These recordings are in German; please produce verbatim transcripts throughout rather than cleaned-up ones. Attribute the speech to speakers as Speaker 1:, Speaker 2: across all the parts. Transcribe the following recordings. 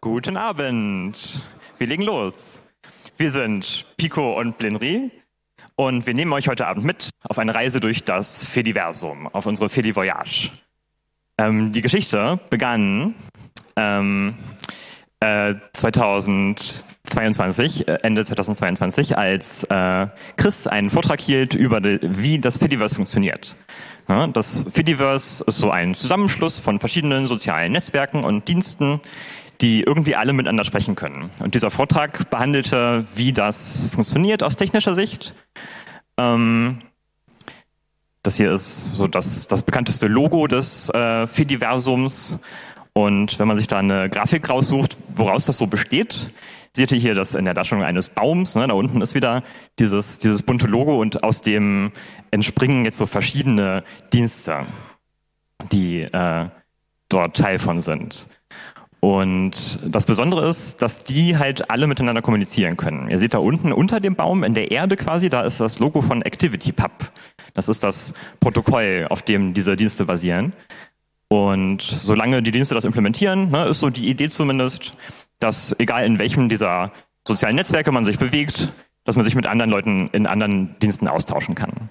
Speaker 1: Guten Abend. Wir legen los. Wir sind Pico und Blinry und wir nehmen euch heute Abend mit auf eine Reise durch das Fediversum, auf unsere Fedivoyage. Ähm, die Geschichte begann ähm, äh, zweitausendzweiundzwanzig, äh, Ende zweitausendzweiundzwanzig, als äh, Chris einen Vortrag hielt über die, wie das Fediverse funktioniert. Ja, das Fediverse ist so ein Zusammenschluss von verschiedenen sozialen Netzwerken und Diensten, die irgendwie alle miteinander sprechen können. Und dieser Vortrag behandelte, wie das funktioniert aus technischer Sicht. Ähm, das hier ist so das, das bekannteste Logo des äh, Fediversums. Und wenn man sich da eine Grafik raussucht, woraus das so besteht, seht ihr hier das in der Darstellung eines Baums. Ne? Da unten ist wieder dieses, dieses bunte Logo und aus dem entspringen jetzt so verschiedene Dienste, die äh, dort Teil von sind. Und das Besondere ist, dass die halt alle miteinander kommunizieren können. Ihr seht da unten unter dem Baum, in der Erde quasi, da ist das Logo von ActivityPub. Das ist das Protokoll, auf dem diese Dienste basieren. Und solange die Dienste das implementieren, ne, ist so die Idee zumindest, dass egal in welchem dieser sozialen Netzwerke man sich bewegt, dass man sich mit anderen Leuten in anderen Diensten austauschen kann.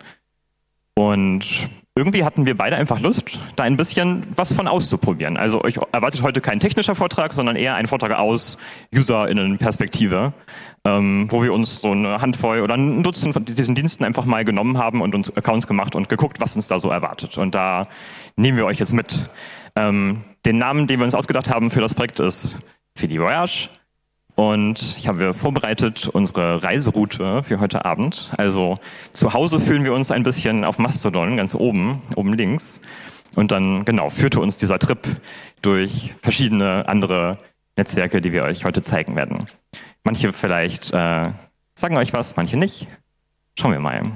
Speaker 1: Und irgendwie hatten wir beide einfach Lust, da ein bisschen was von auszuprobieren. Also euch erwartet heute kein technischer Vortrag, sondern eher ein Vortrag aus UserInnen-Perspektive, ähm, wo wir uns so eine Handvoll oder ein Dutzend von diesen Diensten einfach mal genommen haben und uns Accounts gemacht und geguckt, was uns da so erwartet. Und da nehmen wir euch jetzt mit. Ähm, den Namen, den wir uns ausgedacht haben für das Projekt, ist Fedivoyage. Und ich habe vorbereitet unsere Reiseroute für heute Abend. Also zu Hause fühlen wir uns ein bisschen auf Mastodon, ganz oben, oben links. Und dann, genau, führte uns dieser Trip durch verschiedene andere Netzwerke, die wir euch heute zeigen werden. Manche vielleicht äh, sagen euch was, manche nicht. Schauen wir mal.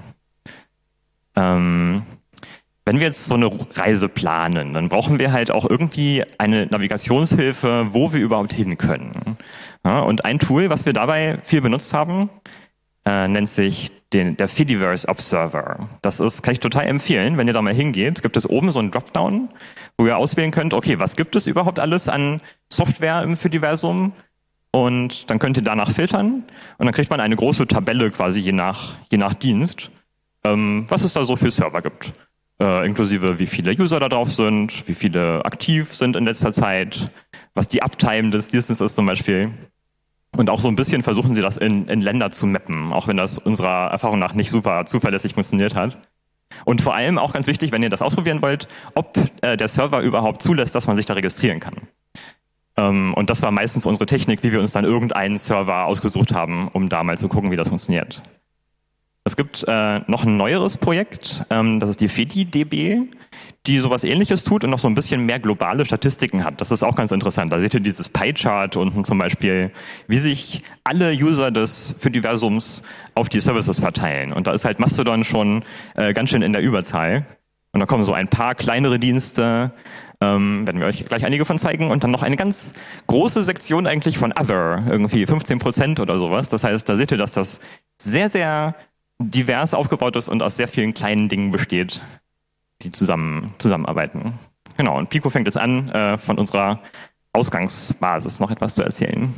Speaker 1: Ähm, Wenn wir jetzt so eine Reise planen, dann brauchen wir halt auch irgendwie eine Navigationshilfe, wo wir überhaupt hin können. Ja, und ein Tool, was wir dabei viel benutzt haben, äh, nennt sich den, der Fediverse Observer. Das ist, kann ich total empfehlen, wenn ihr da mal hingeht, gibt es oben so einen Dropdown, wo ihr auswählen könnt, okay, was gibt es überhaupt alles an Software im Fediversum? Und dann könnt ihr danach filtern und dann kriegt man eine große Tabelle quasi je nach, je nach Dienst, ähm, was es da so für Server gibt. Äh, inklusive wie viele User da drauf sind, wie viele aktiv sind in letzter Zeit, was die Uptime des Dienstes ist zum Beispiel. Und auch so ein bisschen versuchen sie das in, in Länder zu mappen, auch wenn das unserer Erfahrung nach nicht super zuverlässig funktioniert hat. Und vor allem auch ganz wichtig, wenn ihr das ausprobieren wollt, ob äh, der Server überhaupt zulässt, dass man sich da registrieren kann. Ähm, und das war meistens unsere Technik, wie wir uns dann irgendeinen Server ausgesucht haben, um da mal zu gucken, wie das funktioniert. Es gibt äh, noch ein neueres Projekt, ähm, das ist die FediDB, die sowas Ähnliches tut und noch so ein bisschen mehr globale Statistiken hat. Das ist auch ganz interessant. Da seht ihr dieses Pie-Chart unten zum Beispiel, wie sich alle User des Fediversums auf die Services verteilen. Und da ist halt Mastodon schon äh, ganz schön in der Überzahl. Und da kommen so ein paar kleinere Dienste, ähm, werden wir euch gleich einige von zeigen. Und dann noch eine ganz große Sektion eigentlich von Other, irgendwie fünfzehn Prozent oder sowas. Das heißt, da seht ihr, dass das sehr, sehr divers aufgebaut ist und aus sehr vielen kleinen Dingen besteht, die zusammen zusammenarbeiten. Genau, und Pico fängt jetzt an, äh, von unserer Ausgangsbasis noch etwas zu erzählen.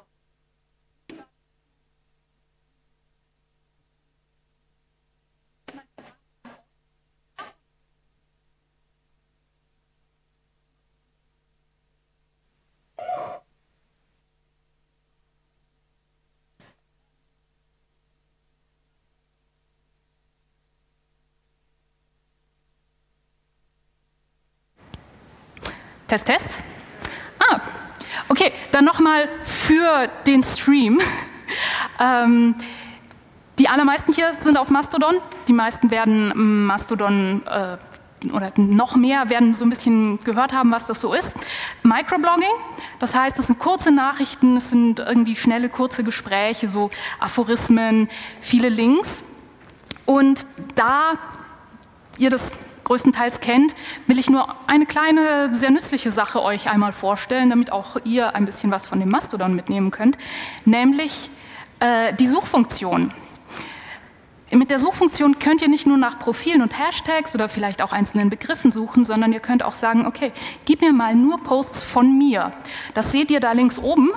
Speaker 2: Test, Test. Ah, okay, dann nochmal für den Stream. ähm, die allermeisten hier sind auf Mastodon. Die meisten werden Mastodon äh, oder noch mehr werden so ein bisschen gehört haben, was das so ist. Microblogging, das heißt, es sind kurze Nachrichten, es sind irgendwie schnelle, kurze Gespräche, so Aphorismen, viele Links. Und da ihr das größtenteils kennt, will ich nur eine kleine, sehr nützliche Sache euch einmal vorstellen, damit auch ihr ein bisschen was von dem Mastodon mitnehmen könnt, nämlich äh, die Suchfunktion. Mit der Suchfunktion könnt ihr nicht nur nach Profilen und Hashtags oder vielleicht auch einzelnen Begriffen suchen, sondern ihr könnt auch sagen, okay, gib mir mal nur Posts von mir. Das seht ihr da links oben.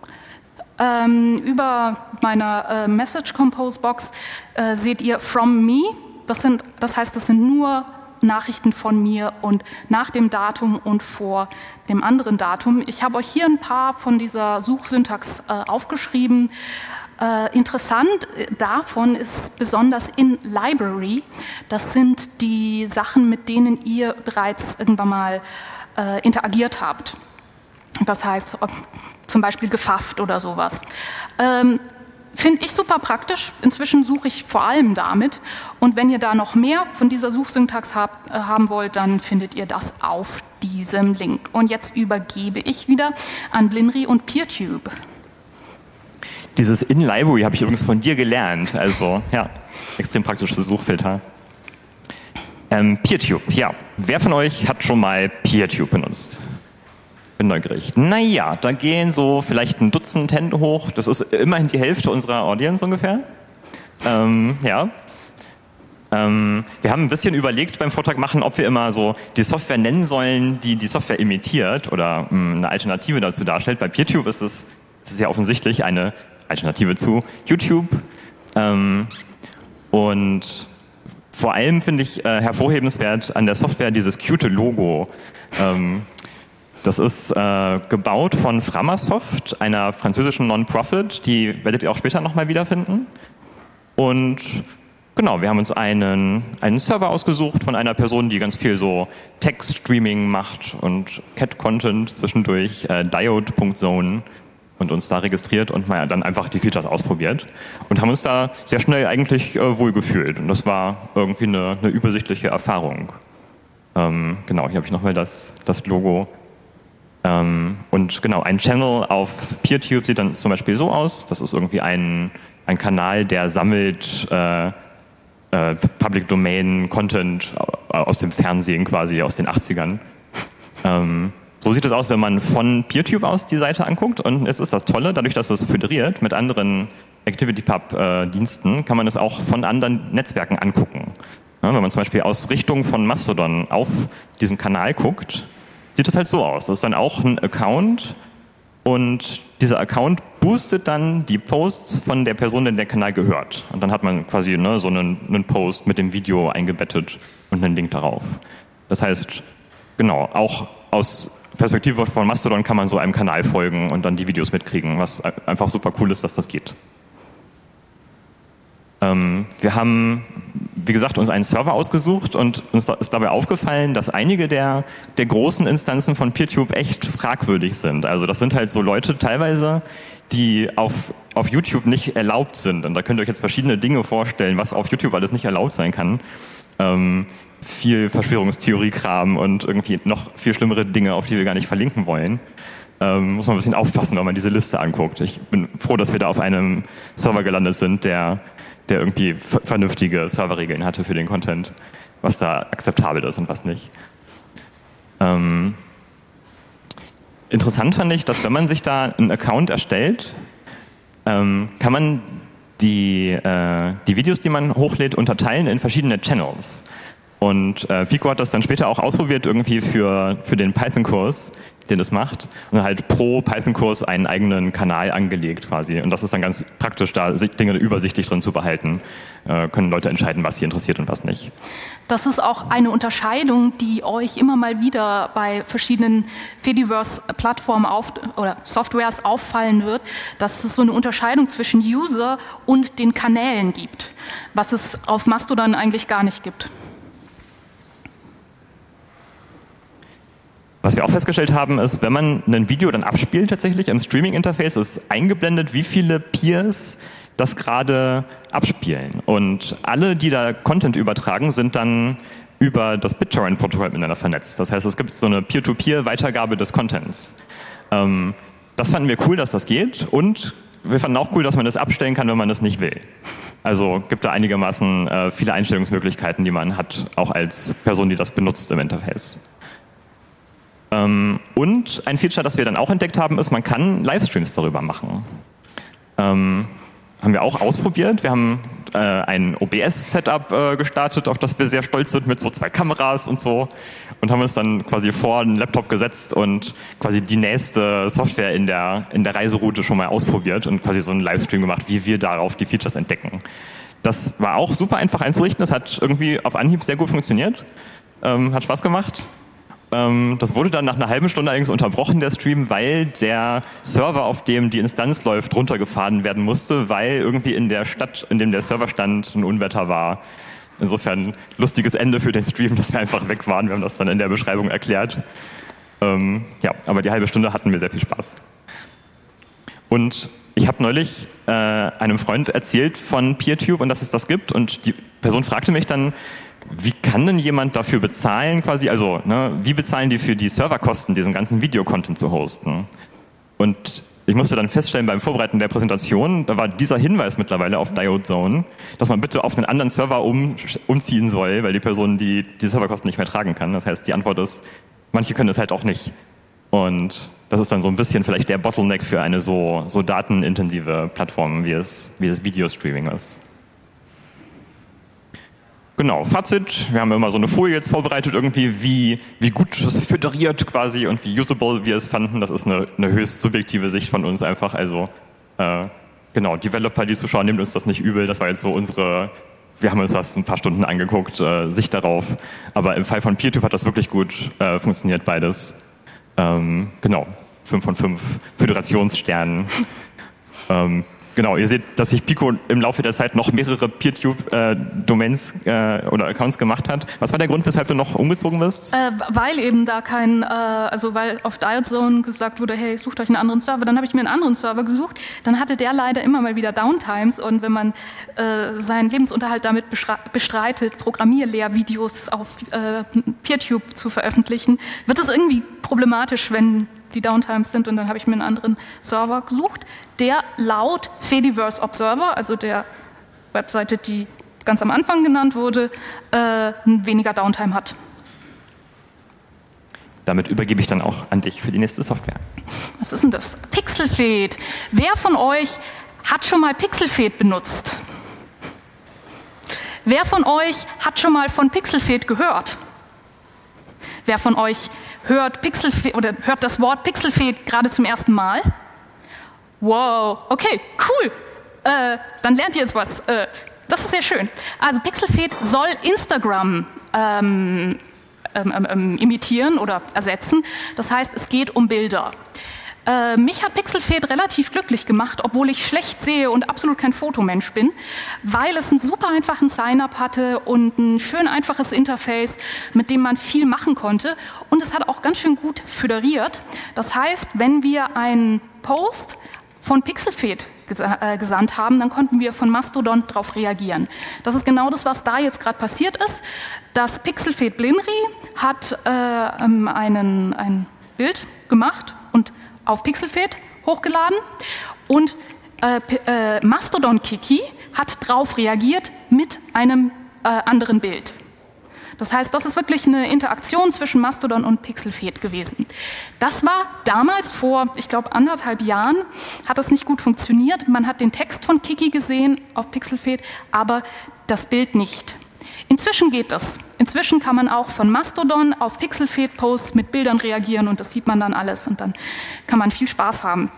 Speaker 2: Ähm, über meiner äh, Message Compose Box äh, seht ihr From Me. Das, sind, das heißt, das sind nur Nachrichten von mir und nach dem Datum und vor dem anderen Datum. Ich habe euch hier ein paar von dieser Suchsyntax äh, aufgeschrieben. Äh, interessant davon ist besonders in Library. Das sind die Sachen, mit denen ihr bereits irgendwann mal äh, interagiert habt. Das heißt zum Beispiel gefafft oder sowas. Ähm, Finde ich super praktisch. Inzwischen suche ich vor allem damit. Und wenn ihr da noch mehr von dieser Suchsyntax habt, äh, haben wollt, dann findet ihr das auf diesem Link. Und jetzt übergebe ich wieder an Blinry und PeerTube.
Speaker 1: Dieses In-Library habe ich übrigens von dir gelernt. Also, ja, extrem praktisches Suchfilter. Ähm, PeerTube, ja. Wer von euch hat schon mal PeerTube benutzt? Bin neugierig. Naja, da gehen so vielleicht ein Dutzend Hände hoch. Das ist immerhin die Hälfte unserer Audience ungefähr. Ähm, ja. Ähm, wir haben ein bisschen überlegt beim Vortrag machen, ob wir immer so die Software nennen sollen, die die Software imitiert oder mh, eine Alternative dazu darstellt. Bei PeerTube ist es, es ist ja offensichtlich eine Alternative zu YouTube. Ähm, und vor allem finde ich äh, hervorhebenswert an der Software dieses cute Logo. Ähm, das ist äh, gebaut von Framasoft, einer französischen Non-Profit. Die werdet ihr auch später nochmal wiederfinden. Und genau, wir haben uns einen, einen Server ausgesucht von einer Person, die ganz viel so Text-Streaming macht und Cat-Content zwischendurch, äh, diode Punkt zone. Und uns da registriert und mal dann einfach die Features ausprobiert und haben uns da sehr schnell eigentlich äh, wohlgefühlt. Und das war irgendwie eine, eine übersichtliche Erfahrung. Ähm, genau, hier habe ich nochmal das, das Logo. Ähm, und genau, ein Channel auf PeerTube sieht dann zum Beispiel so aus. Das ist irgendwie ein, ein Kanal, der sammelt äh, äh, Public Domain Content aus dem Fernsehen quasi, aus den achtzigern. Ähm, So sieht es aus, wenn man von PeerTube aus die Seite anguckt. Und es ist das Tolle, dadurch, dass es föderiert mit anderen ActivityPub-Diensten, kann man es auch von anderen Netzwerken angucken. Ja, wenn man zum Beispiel aus Richtung von Mastodon auf diesen Kanal guckt, sieht es halt so aus. Das ist dann auch ein Account und dieser Account boostet dann die Posts von der Person, der der Kanal gehört. Und dann hat man quasi ne, so einen, einen Post mit dem Video eingebettet und einen Link darauf. Das heißt, genau, auch aus Perspektive von Mastodon kann man so einem Kanal folgen und dann die Videos mitkriegen, was einfach super cool ist, dass das geht. Ähm, wir haben, wie gesagt, uns einen Server ausgesucht und uns ist dabei aufgefallen, dass einige der, der großen Instanzen von PeerTube echt fragwürdig sind. Also das sind halt so Leute teilweise, die auf, auf YouTube nicht erlaubt sind. Und da könnt ihr euch jetzt verschiedene Dinge vorstellen, was auf YouTube alles nicht erlaubt sein kann. Ähm, viel Verschwörungstheorie-Kram und irgendwie noch viel schlimmere Dinge, auf die wir gar nicht verlinken wollen. Ähm, muss man ein bisschen aufpassen, wenn man diese Liste anguckt. Ich bin froh, dass wir da auf einem Server gelandet sind, der, der irgendwie v- vernünftige Serverregeln hatte für den Content, was da akzeptabel ist und was nicht. Ähm, interessant fand ich, dass wenn man sich da einen Account erstellt, ähm, kann man die, äh, die Videos, die man hochlädt, unterteilen in verschiedene Channels. Und äh, Pico hat das dann später auch ausprobiert irgendwie für, für den Python-Kurs, den es macht. Und halt pro Python-Kurs einen eigenen Kanal angelegt quasi. Und das ist dann ganz praktisch, da Dinge übersichtlich drin zu behalten. Äh, können Leute entscheiden, was sie interessiert und was nicht.
Speaker 2: Das ist auch eine Unterscheidung, die euch immer mal wieder bei verschiedenen Fediverse-Plattformen auf, oder Softwares auffallen wird, dass es so eine Unterscheidung zwischen User und den Kanälen gibt, was es auf Mastodon eigentlich gar nicht gibt.
Speaker 1: Was wir auch festgestellt haben, ist, wenn man ein Video dann abspielt tatsächlich im Streaming-Interface, ist eingeblendet, wie viele Peers das gerade abspielen. Und alle, die da Content übertragen, sind dann über das BitTorrent-Protokoll miteinander vernetzt. Das heißt, es gibt so eine Peer-to-Peer-Weitergabe des Contents. Ähm, das fanden wir cool, dass das geht. Und wir fanden auch cool, dass man das abstellen kann, wenn man das nicht will. Also gibt da einigermaßen äh, viele Einstellungsmöglichkeiten, die man hat, auch als Person, die das benutzt im Interface. Ähm, und ein Feature, das wir dann auch entdeckt haben, ist, man kann Livestreams darüber machen. Ähm, haben wir auch ausprobiert. Wir haben äh, ein O B S-Setup äh, gestartet, auf das wir sehr stolz sind, mit so zwei Kameras und so. Und haben uns dann quasi vor einen Laptop gesetzt und quasi die nächste Software in der, in der Reiseroute schon mal ausprobiert und quasi so einen Livestream gemacht, wie wir darauf die Features entdecken. Das war auch super einfach einzurichten. Das hat irgendwie auf Anhieb sehr gut funktioniert. Ähm, hat Spaß gemacht. Ähm, das wurde dann nach einer halben Stunde allerdings unterbrochen, der Stream, weil der Server, auf dem die Instanz läuft, runtergefahren werden musste, weil irgendwie in der Stadt, in dem der Server stand, ein Unwetter war. Insofern lustiges Ende für den Stream, dass wir einfach weg waren. Wir haben das dann in der Beschreibung erklärt. Ähm, ja, aber die halbe Stunde hatten wir sehr viel Spaß. Und ich habe neulich äh, einem Freund erzählt von PeerTube und dass es das gibt. Und die Person fragte mich dann, wie kann denn jemand dafür bezahlen quasi, also ne, wie bezahlen die für die Serverkosten, diesen ganzen Videocontent zu hosten? Und ich musste dann feststellen beim Vorbereiten der Präsentation, da war dieser Hinweis mittlerweile auf DiodeZone, dass man bitte auf einen anderen Server um, umziehen soll, weil die Person die, die Serverkosten nicht mehr tragen kann. Das heißt, die Antwort ist, manche können es halt auch nicht. Und das ist dann so ein bisschen vielleicht der Bottleneck für eine so, so datenintensive Plattform, wie es, wie es Videostreaming ist. Genau, Fazit, wir haben immer so eine Folie jetzt vorbereitet irgendwie, wie, wie gut es föderiert quasi und wie usable wir es fanden. Das ist eine, eine höchst subjektive Sicht von uns einfach. Also äh, genau, Developer, die zuschauen, nehmen uns das nicht übel. Das war jetzt so unsere, wir haben uns das ein paar Stunden angeguckt, äh, Sicht darauf. Aber im Fall von PeerTube hat das wirklich gut äh, funktioniert, beides. Ähm, genau, fünf von fünf Föderationssternen. ähm, Genau, ihr seht, dass sich Pico im Laufe der Zeit noch mehrere PeerTube-Domains äh, äh, oder Accounts gemacht hat. Was war der Grund, weshalb du noch umgezogen bist?
Speaker 2: Äh, weil eben da kein, äh, also weil auf DiodeZone gesagt wurde, hey, sucht euch einen anderen Server. Dann habe ich mir einen anderen Server gesucht. Dann hatte der leider immer mal wieder Downtimes. Und wenn man äh, seinen Lebensunterhalt damit bestreitet, Programmierlehrvideos auf äh, PeerTube zu veröffentlichen, wird es irgendwie problematisch, wenn die Downtimes sind, und dann habe ich mir einen anderen Server gesucht, der laut Fediverse Observer, also der Webseite, die ganz am Anfang genannt wurde, äh, weniger Downtime hat.
Speaker 1: Damit übergebe ich dann auch an dich für die nächste Software.
Speaker 2: Was ist denn das? Pixelfed. Wer von euch hat schon mal Pixelfed benutzt? Wer von euch hat schon mal von Pixelfed gehört? Wer von euch hört Pixelfed oder hört das Wort Pixelfed gerade zum ersten Mal? Wow, okay, cool. Äh, dann lernt ihr jetzt was. Äh, das ist sehr schön. Also Pixelfed soll Instagram ähm, ähm, ähm, imitieren oder ersetzen. Das heißt, es geht um Bilder. Äh, mich hat Pixelfed relativ glücklich gemacht, obwohl ich schlecht sehe und absolut kein Fotomensch bin, weil es einen super einfachen Sign-up hatte und ein schön einfaches Interface, mit dem man viel machen konnte. Und es hat auch ganz schön gut föderiert. Das heißt, wenn wir einen Post von Pixelfed gesandt haben, dann konnten wir von Mastodon darauf reagieren. Das ist genau das, was da jetzt gerade passiert ist. Das Pixelfed Blinry hat äh, einen, ein Bild gemacht und auf Pixelfed hochgeladen, und äh, äh, Mastodon Kiki hat darauf reagiert mit einem äh, anderen Bild. Das heißt, das ist wirklich eine Interaktion zwischen Mastodon und Pixelfed gewesen. Das war damals vor, ich glaube, anderthalb Jahren, hat das nicht gut funktioniert. Man hat den Text von Kiki gesehen auf Pixelfed, aber das Bild nicht. Inzwischen geht das. Inzwischen kann man auch von Mastodon auf Pixelfed-Posts mit Bildern reagieren, und das sieht man dann alles, und dann kann man viel Spaß haben.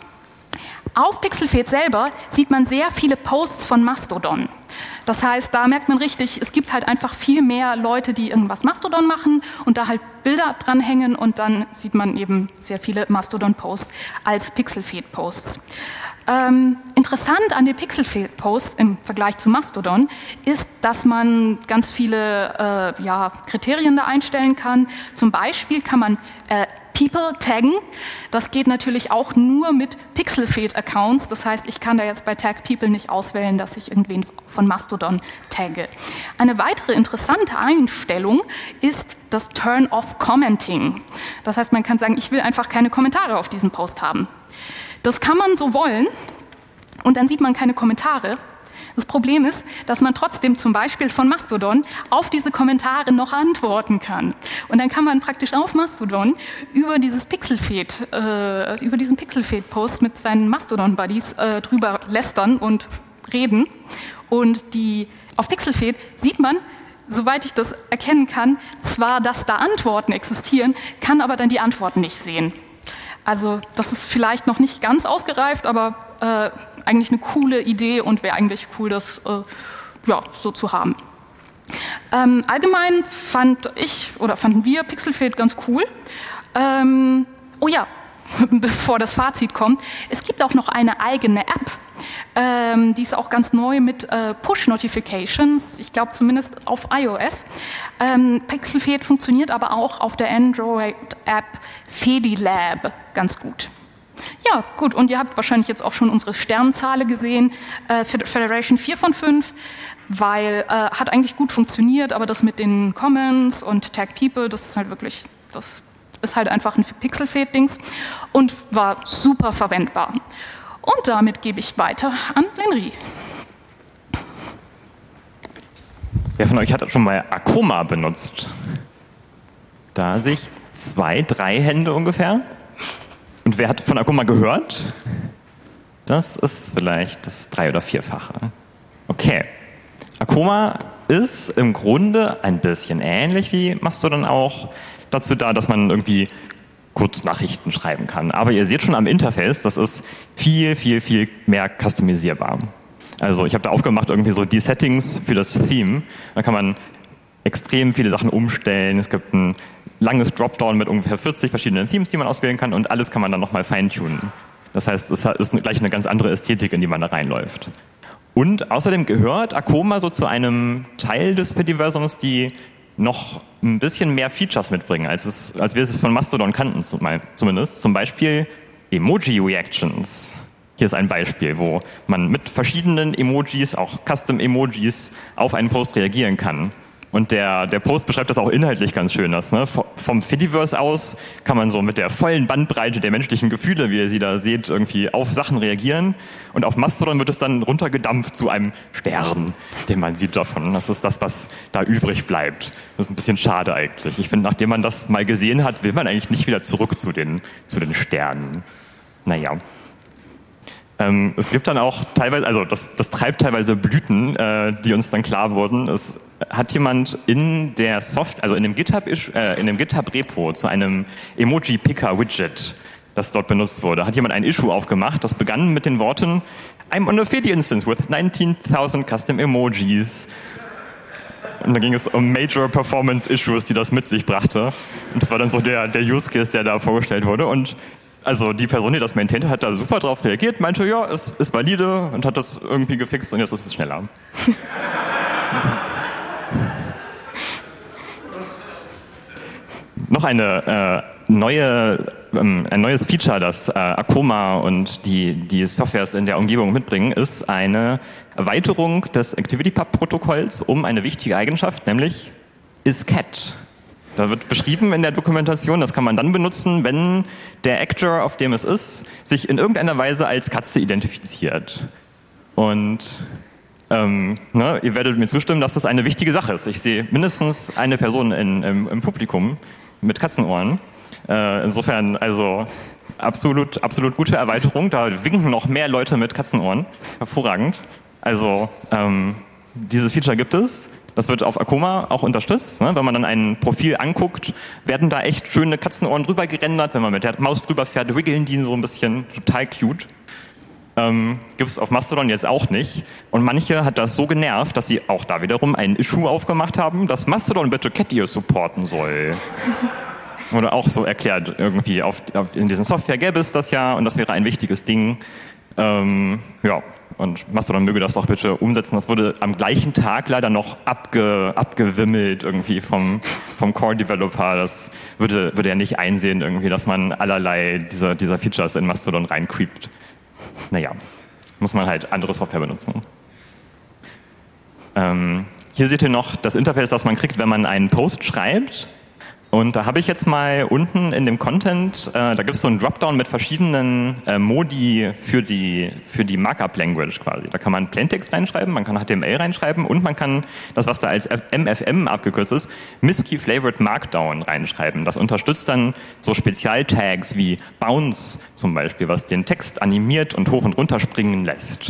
Speaker 2: Auf Pixelfed selber sieht man sehr viele Posts von Mastodon. Das heißt, da merkt man richtig, es gibt halt einfach viel mehr Leute, die irgendwas Mastodon machen und da halt Bilder dranhängen, und dann sieht man eben sehr viele Mastodon-Posts als Pixelfed-Posts. Ähm, interessant an den Pixelfed-Posts im Vergleich zu Mastodon ist, dass man ganz viele äh, ja, Kriterien da einstellen kann. Zum Beispiel kann man äh, People taggen. Das geht natürlich auch nur mit Pixelfed-Accounts. Das heißt, ich kann da jetzt bei Tag People nicht auswählen, dass ich irgendwen von Mastodon tagge. Eine weitere interessante Einstellung ist das Turn-off Commenting. Das heißt, man kann sagen, ich will einfach keine Kommentare auf diesen Post haben. Das kann man so wollen, und dann sieht man keine Kommentare. Das Problem ist, dass man trotzdem zum Beispiel von Mastodon auf diese Kommentare noch antworten kann. Und dann kann man praktisch auf Mastodon über dieses Pixelfed, äh, über diesen Pixelfed-Post mit seinen Mastodon-Buddies äh, drüber lästern und reden. Und die, auf Pixelfed sieht man, soweit ich das erkennen kann, zwar, dass da Antworten existieren, kann aber dann die Antworten nicht sehen. Also das ist vielleicht noch nicht ganz ausgereift, aber äh, eigentlich eine coole Idee und wäre eigentlich cool, das äh, ja, so zu haben. Ähm, allgemein fand ich oder fanden wir Pixelfed ganz cool. Ähm, oh ja, bevor das Fazit kommt, es gibt auch noch eine eigene App. Ähm, die ist auch ganz neu mit äh, Push-Notifications, ich glaube zumindest auf iOS. Ähm, Pixelfed funktioniert aber auch auf der Android-App Fedilab ganz gut. Ja, gut, und ihr habt wahrscheinlich jetzt auch schon unsere Sternzahl gesehen, äh, Federation vier von fünf, weil äh, hat eigentlich gut funktioniert, aber das mit den Comments und Tag People, das ist halt wirklich, das ist halt einfach ein Pixelfed-Dings und war super verwendbar. Und damit gebe ich weiter an Lenry.
Speaker 1: Wer von euch hat schon mal Akoma benutzt? Da sehe ich zwei, drei Hände ungefähr. Und wer hat von Akoma gehört? Das ist vielleicht das drei- oder vierfache. Okay. Akoma ist im Grunde ein bisschen ähnlich wie Mastodon auch dazu da, dass man irgendwie Kurznachrichten schreiben kann. Aber ihr seht schon am Interface, das ist viel, viel, viel mehr customisierbar. Also ich habe da aufgemacht irgendwie so die Settings für das Theme. Da kann man extrem viele Sachen umstellen. Es gibt ein langes Dropdown mit ungefähr vierzig verschiedenen Themes, die man auswählen kann und alles kann man dann nochmal feintunen. Das heißt, es ist gleich eine ganz andere Ästhetik, in die man da reinläuft. Und außerdem gehört Akoma so zu einem Teil des Fediversums, die noch ein bisschen mehr Features mitbringen, als, es, als wir es von Mastodon kannten zumindest. Zum Beispiel Emoji-Reactions. Hier ist ein Beispiel, wo man mit verschiedenen Emojis, auch Custom-Emojis, auf einen Post reagieren kann. Und der, der Post beschreibt das auch inhaltlich ganz schön. Das, ne? Vom Fediverse aus kann man so mit der vollen Bandbreite der menschlichen Gefühle, wie ihr sie da seht, irgendwie auf Sachen reagieren. Und auf Mastodon wird es dann runtergedampft zu einem Stern, den man sieht davon. Das ist das, was da übrig bleibt. Das ist ein bisschen schade eigentlich. Ich finde, nachdem man das mal gesehen hat, will man eigentlich nicht wieder zurück zu den, zu den Sternen. Naja. Ähm, es gibt dann auch teilweise, also das, das treibt teilweise Blüten, äh, die uns dann klar wurden. Es hat jemand in der Soft, also in dem GitHub, äh, in dem GitHub-Repo zu einem Emoji-Picker-Widget, das dort benutzt wurde, hat jemand ein Issue aufgemacht, das begann mit den Worten I'm on a Fedi instance with nineteen thousand custom emojis. Und da ging es um Major Performance Issues, die das mit sich brachte. Und das war dann so der, der Use Case, der da vorgestellt wurde. Und also die Person, die das maintained hat, hat da super drauf reagiert, meinte, ja, es ist valide und hat das irgendwie gefixt und jetzt ist es schneller. Noch eine äh, neue, ähm, ein neues Feature, das äh, Akoma und die, die Softwares in der Umgebung mitbringen, ist eine Erweiterung des ActivityPub-Protokolls um eine wichtige Eigenschaft, nämlich isCat. Da wird beschrieben in der Dokumentation, das kann man dann benutzen, wenn der Actor, auf dem es ist, sich in irgendeiner Weise als Katze identifiziert. Und ähm, ne, ihr werdet mir zustimmen, dass das eine wichtige Sache ist. Ich sehe mindestens eine Person in, im, im Publikum mit Katzenohren. Äh, insofern also absolut, absolut gute Erweiterung. Da winken noch mehr Leute mit Katzenohren. Hervorragend. Also ähm, dieses Feature gibt es. Das wird auf Akoma auch unterstützt. Ne? Wenn man dann ein Profil anguckt, werden da echt schöne Katzenohren drüber gerendert. Wenn man mit der Maus drüber fährt, wiggeln die so ein bisschen. Total cute. Ähm, gibt es auf Mastodon jetzt auch nicht. Und manche hat das so genervt, dass sie auch da wiederum ein Issue aufgemacht haben, dass Mastodon bitte Cat-Ear supporten soll. Oder auch so erklärt, irgendwie auf, auf, in diesen Software gäbe es das ja und das wäre ein wichtiges Ding. Ähm, ja, und Mastodon möge das doch bitte umsetzen. Das wurde am gleichen Tag leider noch abge, abgewimmelt irgendwie vom, vom Core-Developer. Das würde, würde er nicht einsehen, irgendwie, dass man allerlei dieser, dieser Features in Mastodon reincreept. Naja, muss man halt andere Software benutzen. Ähm, hier seht ihr noch das Interface, das man kriegt, wenn man einen Post schreibt. Und da habe ich jetzt mal unten in dem Content, äh, da gibt es so einen Dropdown mit verschiedenen äh, Modi für die, für die Markup-Language quasi. Da kann man Plaintext reinschreiben, man kann H T M L reinschreiben und man kann das, was da als M F M abgekürzt ist, Misky Flavored Markdown reinschreiben. Das unterstützt dann so Spezialtags wie Bounce zum Beispiel, was den Text animiert und hoch und runter springen lässt.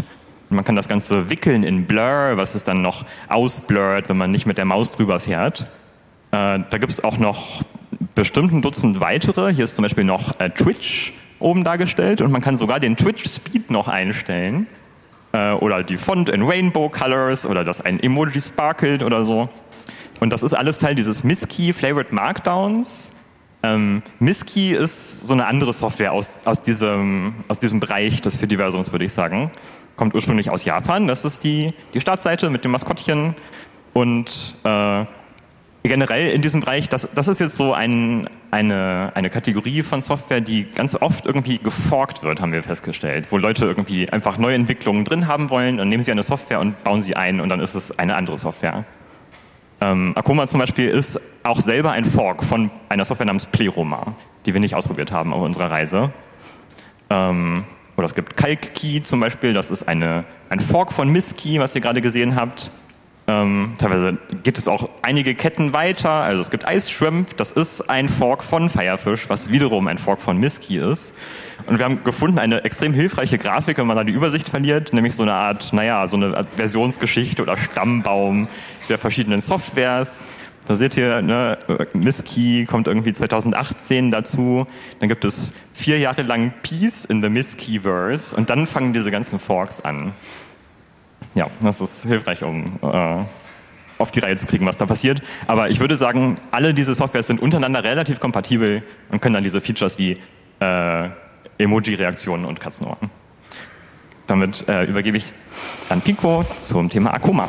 Speaker 1: Man kann das Ganze wickeln in Blur, was es dann noch ausblurrt, wenn man nicht mit der Maus drüber fährt. Äh, da gibt es auch noch bestimmt ein Dutzend weitere. Hier ist zum Beispiel noch äh, Twitch oben dargestellt und man kann sogar den Twitch-Speed noch einstellen. Äh, oder die Font in Rainbow Colors oder dass ein Emoji sparkelt oder so. Und das ist alles Teil dieses Miski Flavored Markdowns. Ähm, Miski ist so eine andere Software aus, aus, diesem, aus diesem Bereich des Fediversums, würde ich sagen. Kommt ursprünglich aus Japan. Das ist die, die Startseite mit dem Maskottchen. Und äh, generell in diesem Bereich, das, das ist jetzt so ein, eine, eine Kategorie von Software, die ganz oft irgendwie geforkt wird, haben wir festgestellt. Wo Leute irgendwie einfach neue Entwicklungen drin haben wollen, dann nehmen sie eine Software und bauen sie ein und dann ist es eine andere Software. Ähm, Akuma zum Beispiel ist auch selber ein Fork von einer Software namens Pleroma, die wir nicht ausprobiert haben auf unserer Reise. Ähm, oder es gibt CalcKey zum Beispiel, das ist eine, ein Fork von Miski, was ihr gerade gesehen habt. Ähm, teilweise geht es auch einige Ketten weiter. Also es gibt Ice Shrimp, das ist ein Fork von Firefish, was wiederum ein Fork von Miski ist. Und wir haben gefunden eine extrem hilfreiche Grafik, wenn man da die Übersicht verliert, nämlich so eine Art, naja, so eine Art Versionsgeschichte oder Stammbaum der verschiedenen Softwares. Da seht ihr, ne, Miski kommt irgendwie zweitausendachtzehn dazu. Dann gibt es vier Jahre lang Peace in the Miskiverse und dann fangen diese ganzen Forks an. Ja, das ist hilfreich, um äh, auf die Reihe zu kriegen, was da passiert. Aber ich würde sagen, alle diese Softwares sind untereinander relativ kompatibel und können dann diese Features wie äh, Emoji-Reaktionen und Katzenohren. Damit äh, übergebe ich an Pico zum Thema Akuma.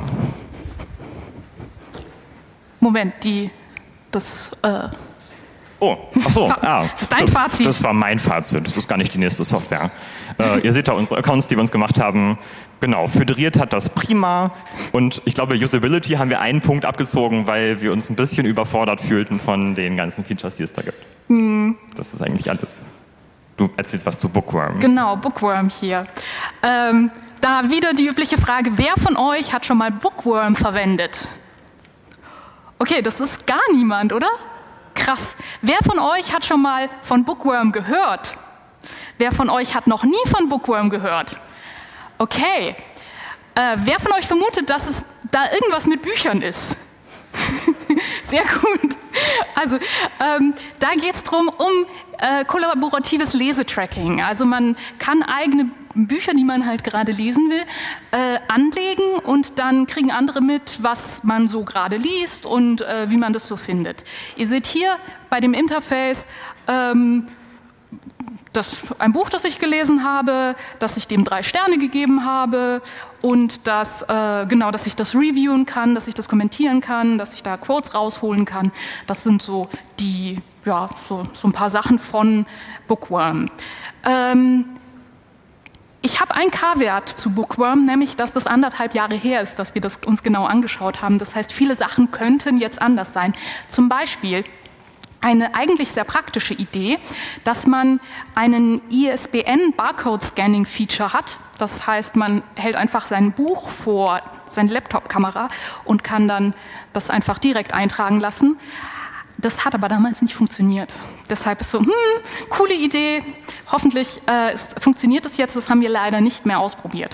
Speaker 2: Moment, die, das, äh
Speaker 1: Oh, ach so, ah,
Speaker 2: das ist dein Fazit.
Speaker 1: Das war mein Fazit, das ist gar nicht die nächste Software. Äh, ihr seht da unsere Accounts, die wir uns gemacht haben. Genau, föderiert hat das prima und ich glaube, Usability haben wir einen Punkt abgezogen, weil wir uns ein bisschen überfordert fühlten von den ganzen Features, die es da gibt. Hm. Das ist eigentlich alles. Du erzählst was zu Bookworm.
Speaker 2: Genau, Bookworm hier. Ähm, da wieder die übliche Frage, wer von euch hat schon mal Bookworm verwendet? Okay, das ist gar niemand, oder? Krass. Wer von euch hat schon mal von Bookworm gehört? Wer von euch hat noch nie von Bookworm gehört? Okay. Äh, wer von euch vermutet, dass es da irgendwas mit Büchern ist? Sehr gut. Also ähm, da geht es darum, um äh, kollaboratives Lesetracking. Also man kann eigene Bücher, die man halt gerade lesen will, äh, anlegen und dann kriegen andere mit, was man so gerade liest und äh, wie man das so findet. Ihr seht hier bei dem Interface ähm, das, ein Buch, das ich gelesen habe, dass ich dem drei Sterne gegeben habe und dass, äh, genau, dass ich das reviewen kann, dass ich das kommentieren kann, dass ich da Quotes rausholen kann. Das sind so die, ja, so, so ein paar Sachen von Bookworm. Ähm, Ich habe einen K-Wert zu Bookworm, nämlich, dass das anderthalb Jahre her ist, dass wir das uns genau angeschaut haben. Das heißt, viele Sachen könnten jetzt anders sein. Zum Beispiel eine eigentlich sehr praktische Idee, dass man einen I S B N-Barcode-Scanning-Feature hat. Das heißt, man hält einfach sein Buch vor seine Laptop-Kamera und kann dann das einfach direkt eintragen lassen. Das hat aber damals nicht funktioniert. Deshalb ist so, hm, coole Idee, hoffentlich äh, ist, funktioniert das jetzt, das haben wir leider nicht mehr ausprobiert.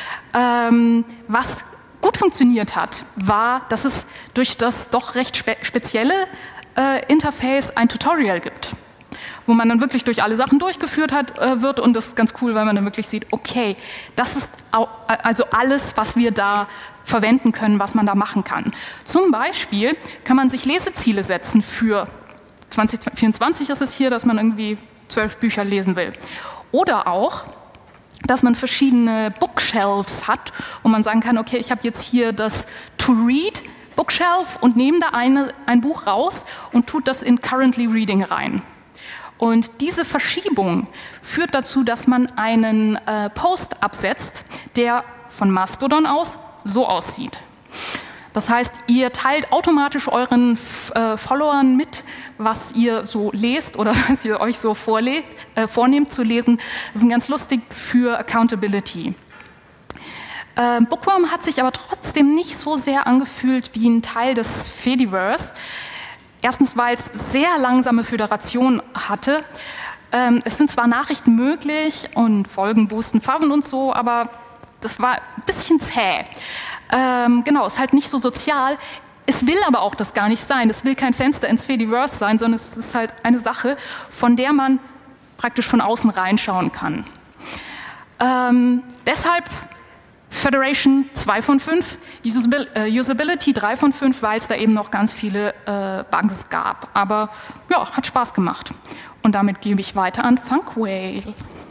Speaker 2: Ähm, was gut funktioniert hat, war, dass es durch das doch recht spe- spezielle äh, Interface ein Tutorial gibt, wo man dann wirklich durch alle Sachen durchgeführt hat, äh, wird und das ist ganz cool, weil man dann wirklich sieht, okay, das ist au- also alles, was wir da verwenden können, was man da machen kann. Zum Beispiel kann man sich Leseziele setzen für zwanzig vierundzwanzig ist es hier, dass man irgendwie zwölf Bücher lesen will. Oder auch, dass man verschiedene Bookshelves hat und man sagen kann, okay, ich habe jetzt hier das To-Read Bookshelf und nehme da eine, ein Buch raus und tut das in Currently Reading rein. Und diese Verschiebung führt dazu, dass man einen äh, Post absetzt, der von Mastodon aus so aussieht. Das heißt, ihr teilt automatisch euren äh, Followern mit, was ihr so lest oder was ihr euch so vorle- äh, vornehmt zu lesen. Das ist ganz lustig für Accountability. Äh, Bookworm hat sich aber trotzdem nicht so sehr angefühlt wie ein Teil des Fediverse. Erstens, weil es sehr langsame Föderation hatte. Ähm, es sind zwar Nachrichten möglich und Folgen boosten Farben und so, aber das war ein bisschen zäh. Ähm, genau, ist halt nicht so sozial. Es will aber auch das gar nicht sein. Es will kein Fenster ins Fediverse sein, sondern es ist halt eine Sache, von der man praktisch von außen reinschauen kann. Ähm, deshalb Federation zwei von fünf, Usability drei von fünf, weil es da eben noch ganz viele äh, Bugs gab. Aber ja, hat Spaß gemacht. Und damit gebe ich weiter an Funkwhale.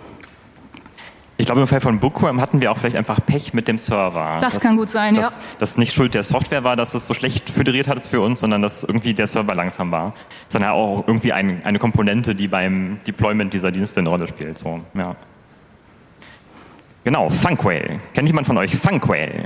Speaker 1: Ich glaube, im Fall von Bookworm hatten wir auch vielleicht einfach Pech mit dem Server.
Speaker 2: Das, das kann gut sein,
Speaker 1: dass,
Speaker 2: ja.
Speaker 1: Dass nicht Schuld der Software war, dass es so schlecht föderiert hat für uns, sondern dass irgendwie der Server langsam war. Das ist dann ja auch irgendwie ein, eine Komponente, die beim Deployment dieser Dienste eine Rolle spielt. So, ja. Genau, Funkwhale. Kennt jemand von euch Funkwhale?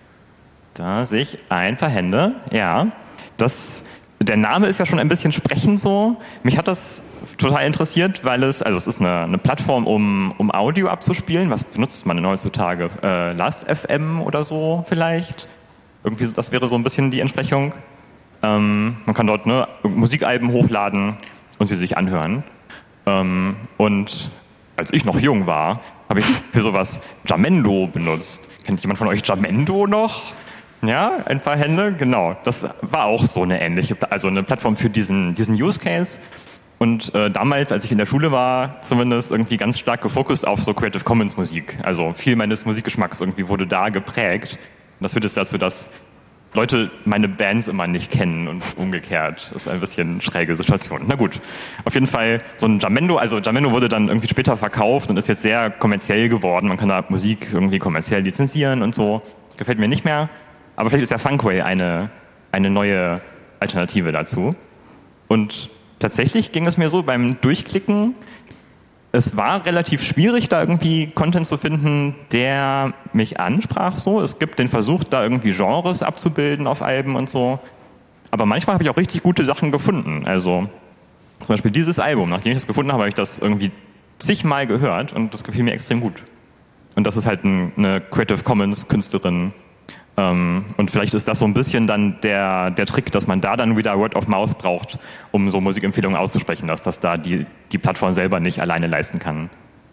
Speaker 1: Da sehe ich ein paar Hände. Ja, das, der Name ist ja schon ein bisschen sprechend so. Mich hat das total interessiert, weil es, also es ist eine, eine Plattform, um, um Audio abzuspielen. Was benutzt man denn heutzutage? Äh, Last F M oder so vielleicht? Irgendwie, das wäre so ein bisschen die Entsprechung. Ähm, man kann dort ne, Musikalben hochladen und sie sich anhören. Ähm, und als ich noch jung war, habe ich für sowas Jamendo benutzt. Kennt jemand von euch Jamendo noch? Ja, ein paar Hände, genau. Das war auch so eine ähnliche, also eine Plattform für diesen, diesen Use Case. Und äh, damals, als ich in der Schule war, zumindest irgendwie ganz stark gefokust auf so Creative Commons Musik. Also viel meines Musikgeschmacks irgendwie wurde da geprägt. Und das führt jetzt dazu, dass Leute meine Bands immer nicht kennen und umgekehrt. Das ist ein bisschen eine schräge Situation. Na gut, auf jeden Fall so ein Jamendo, also Jamendo wurde dann irgendwie später verkauft und ist jetzt sehr kommerziell geworden. Man kann da Musik irgendwie kommerziell lizenzieren und so. Gefällt mir nicht mehr. Aber vielleicht ist der Funkwhale eine, eine neue Alternative dazu. Und tatsächlich ging es mir so beim Durchklicken, es war relativ schwierig, da irgendwie Content zu finden, der mich ansprach. So, es gibt den Versuch, da irgendwie Genres abzubilden auf Alben und so. Aber manchmal habe ich auch richtig gute Sachen gefunden. Also zum Beispiel dieses Album, nachdem ich das gefunden habe, habe ich das irgendwie zigmal gehört und das gefiel mir extrem gut. Und das ist halt ein, eine Creative Commons Künstlerin. Ähm, und vielleicht ist das so ein bisschen dann der, der Trick, dass man da dann wieder Word of Mouth braucht, um so Musikempfehlungen auszusprechen, dass das da die, die Plattform selber nicht alleine leisten kann.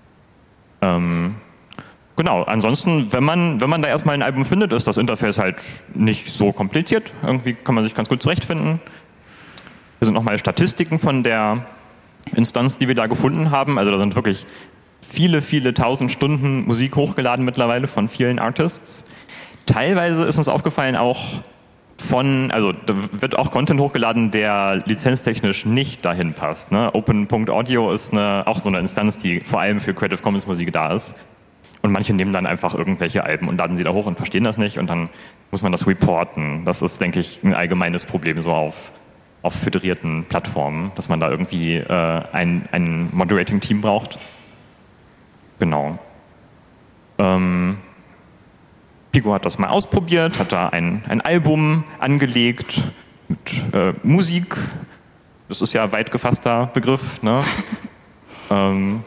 Speaker 1: Ähm, genau, ansonsten, wenn man, wenn man da erstmal ein Album findet, ist das Interface halt nicht so kompliziert. Irgendwie kann man sich ganz gut zurechtfinden. Hier sind nochmal Statistiken von der Instanz, die wir da gefunden haben. Also da sind wirklich viele, viele tausend Stunden Musik hochgeladen mittlerweile von vielen Artists. Teilweise ist uns aufgefallen auch von, also da wird auch Content hochgeladen, der lizenztechnisch nicht dahin passt. Ne? Open Punkt Audio ist eine, auch so eine Instanz, die vor allem für Creative Commons Musik da ist. Und manche nehmen dann einfach irgendwelche Alben und laden sie da hoch und verstehen das nicht und dann muss man das reporten. Das ist, denke ich, ein allgemeines Problem so auf, auf föderierten Plattformen, dass man da irgendwie äh, ein, ein Moderating-Team braucht. Genau. Ähm, Pico hat das mal ausprobiert, hat da ein, ein Album angelegt mit äh, Musik. Das ist ja ein weit gefasster Begriff. Ne? ähm,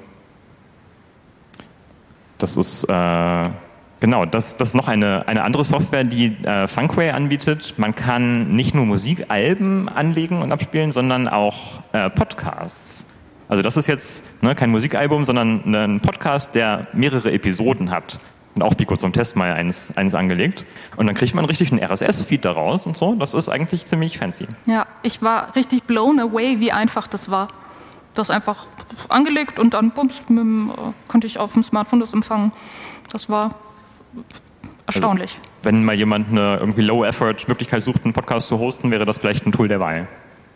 Speaker 1: das ist äh, genau, das, das ist noch eine, eine andere Software, die äh, Funkwhale anbietet. Man kann nicht nur Musikalben anlegen und abspielen, sondern auch äh, Podcasts. Also das ist jetzt ne, kein Musikalbum, sondern ein Podcast, der mehrere Episoden hat. Und auch Pico zum Test mal eins, eins angelegt. Und dann kriegt man richtig einen R S S-Feed daraus und so. Das ist eigentlich ziemlich fancy.
Speaker 2: Ja, ich war richtig blown away, wie einfach das war. Das einfach angelegt und dann bums, mit dem, äh, konnte ich auf dem Smartphone das empfangen. Das war erstaunlich.
Speaker 1: Also, wenn mal jemand eine irgendwie Low-Effort-Möglichkeit sucht, einen Podcast zu hosten, wäre das vielleicht ein Tool der Wahl.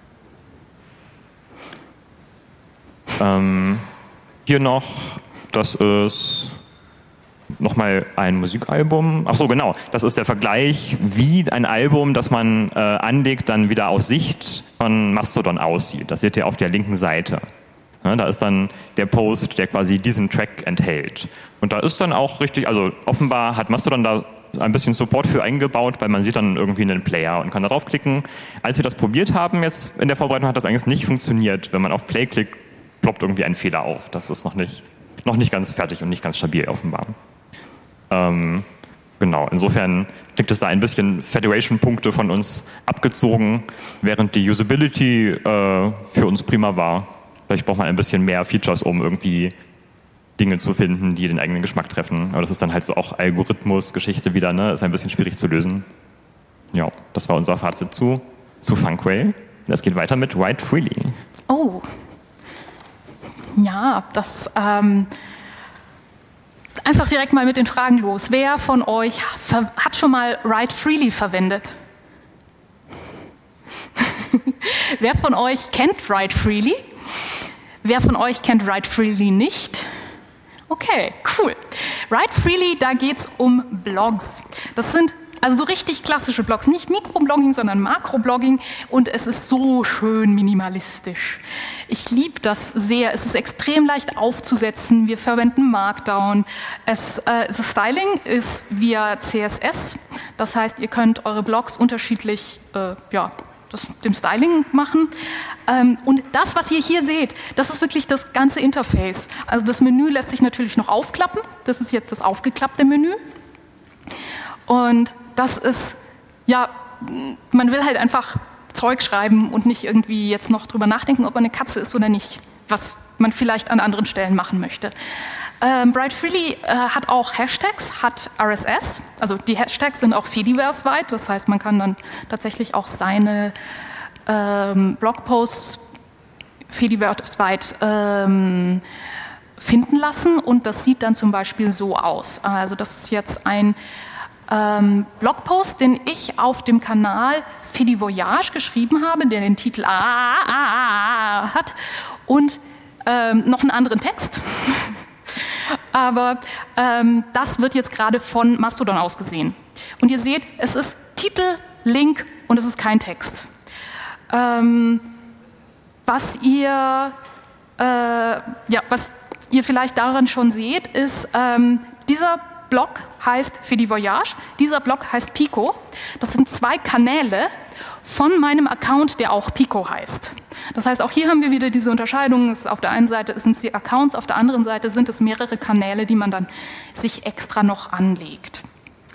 Speaker 1: Ähm, hier noch, das ist nochmal ein Musikalbum. Ach so, genau. Das ist der Vergleich, wie ein Album, das man äh, anlegt, dann wieder aus Sicht von Mastodon aussieht. Das seht ihr auf der linken Seite. Ja, da ist dann der Post, der quasi diesen Track enthält. Und da ist dann auch richtig, also offenbar hat Mastodon da ein bisschen Support für eingebaut, weil man sieht dann irgendwie einen Player und kann da draufklicken. Als wir das probiert haben jetzt in der Vorbereitung, hat das eigentlich nicht funktioniert. Wenn man auf Play klickt, ploppt irgendwie ein Fehler auf. Das ist noch nicht, noch nicht ganz fertig und nicht ganz stabil offenbar. Ähm, genau, insofern kriegt es da ein bisschen Federation-Punkte von uns abgezogen, während die Usability äh, für uns prima war. Vielleicht braucht man ein bisschen mehr Features, um irgendwie Dinge zu finden, die den eigenen Geschmack treffen. Aber das ist dann halt so auch Algorithmus-Geschichte wieder, ne? Ist ein bisschen schwierig zu lösen. Ja, das war unser Fazit zu, zu Funkwhale. Es geht weiter mit Write Freely.
Speaker 2: Oh. Ja, das ähm, einfach direkt mal mit den Fragen los. Wer von euch hat schon mal Write Freely verwendet? Wer von euch kennt Write Freely? Wer von euch kennt Write Freely nicht? Okay, cool. Write Freely, da geht es um Blogs. Das sind also so richtig klassische Blogs, nicht Mikroblogging, sondern Makroblogging, und es ist so schön minimalistisch. Ich liebe das sehr. Es ist extrem leicht aufzusetzen. Wir verwenden Markdown. Es, äh, das Styling ist via C S S. Das heißt, ihr könnt eure Blogs unterschiedlich, äh, ja, das, dem Styling machen. Ähm, und das, was ihr hier seht, das ist wirklich das ganze Interface. Also das Menü lässt sich natürlich noch aufklappen. Das ist jetzt das aufgeklappte Menü. Und das ist, ja, man will halt einfach Zeug schreiben und nicht irgendwie jetzt noch drüber nachdenken, ob man eine Katze ist oder nicht, was man vielleicht an anderen Stellen machen möchte. Ähm, Write Freely äh, hat auch Hashtags, hat R S S, also die Hashtags sind auch Fediverse-weit, das heißt, man kann dann tatsächlich auch seine ähm, Blogposts Fediverse-weit ähm, finden lassen, und das sieht dann zum Beispiel so aus. Also das ist jetzt ein ähm, Blogpost, den ich auf dem Kanal Fedivoyage geschrieben habe, der den Titel A, A, A hat und ähm, noch einen anderen Text. Aber ähm, das wird jetzt gerade von Mastodon aus gesehen. Und ihr seht, es ist Titel, Link und es ist kein Text. Ähm, was ihr, äh, ja, was ihr vielleicht daran schon seht, ist, ähm, dieser Blog heißt Fedivoyage, dieser Blog heißt Pico. Das sind zwei Kanäle von meinem Account, der auch Pico heißt. Das heißt, auch hier haben wir wieder diese Unterscheidung. Auf der einen Seite sind es die Accounts, auf der anderen Seite sind es mehrere Kanäle, die man dann sich extra noch anlegt.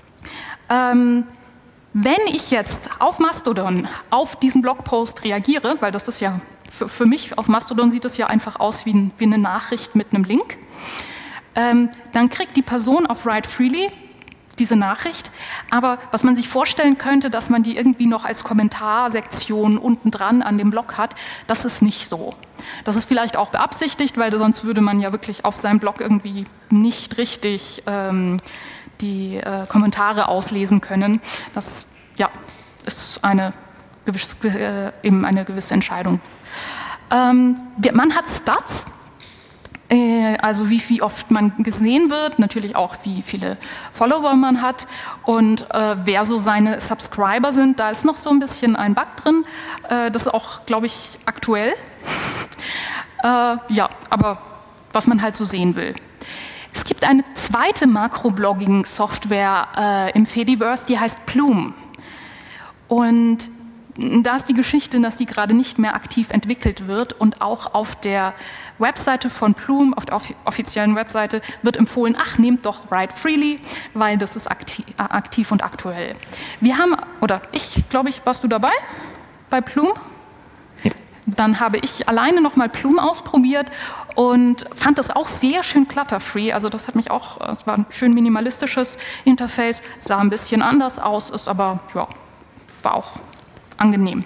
Speaker 2: Ähm, wenn ich jetzt auf Mastodon auf diesen Blogpost reagiere, weil das ist ja für, für mich, auf Mastodon sieht es ja einfach aus wie, ein, wie eine Nachricht mit einem Link, ähm, dann kriegt die Person auf Write Freely diese Nachricht, aber was man sich vorstellen könnte, dass man die irgendwie noch als Kommentarsektion unten dran an dem Blog hat, das ist nicht so. Das ist vielleicht auch beabsichtigt, weil sonst würde man ja wirklich auf seinem Blog irgendwie nicht richtig ähm, die äh, Kommentare auslesen können. Das ja, ist eine gewisse, äh, eben eine gewisse Entscheidung. Ähm, man hat Stats, also wie, wie oft man gesehen wird, natürlich auch wie viele Follower man hat und äh, wer so seine Subscriber sind. Da ist noch so ein bisschen ein Bug drin. Äh, das ist auch, glaube ich, aktuell. äh, ja, aber was man halt so sehen will. Es gibt eine zweite Makroblogging-Software äh, im Fediverse, die heißt Plume. Und da ist die Geschichte, dass die gerade nicht mehr aktiv entwickelt wird, und auch auf der Webseite von Plume, auf der offiziellen Webseite, wird empfohlen, ach, nehmt doch Write Freely, weil das ist aktiv, aktiv und aktuell. Wir haben, oder ich, glaube ich, warst du dabei bei Plume? Ja. Dann habe ich alleine nochmal Plume ausprobiert und fand das auch sehr schön clutterfree. Also das hat mich auch, es war ein schön minimalistisches Interface, sah ein bisschen anders aus, ist aber, ja, war auch angenehm.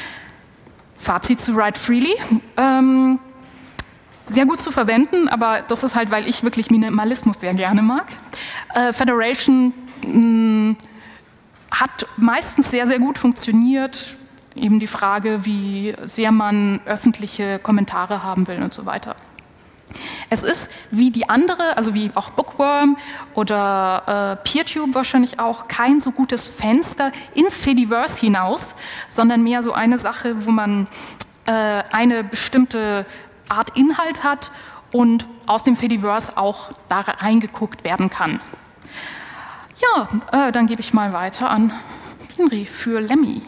Speaker 2: Fazit zu Write Freely. Ähm, sehr gut zu verwenden, aber das ist halt, weil ich wirklich Minimalismus sehr gerne mag. Äh, Federation mh, hat meistens sehr, sehr gut funktioniert. Eben die Frage, wie sehr man öffentliche Kommentare haben will und so weiter. Es ist wie die andere, also wie auch Bookworm oder äh, PeerTube wahrscheinlich auch, kein so gutes Fenster ins Fediverse hinaus, sondern mehr so eine Sache, wo man äh, eine bestimmte Art Inhalt hat und aus dem Fediverse auch da reingeguckt werden kann. Ja, äh, dann gebe ich mal weiter an Henry für Lemmy.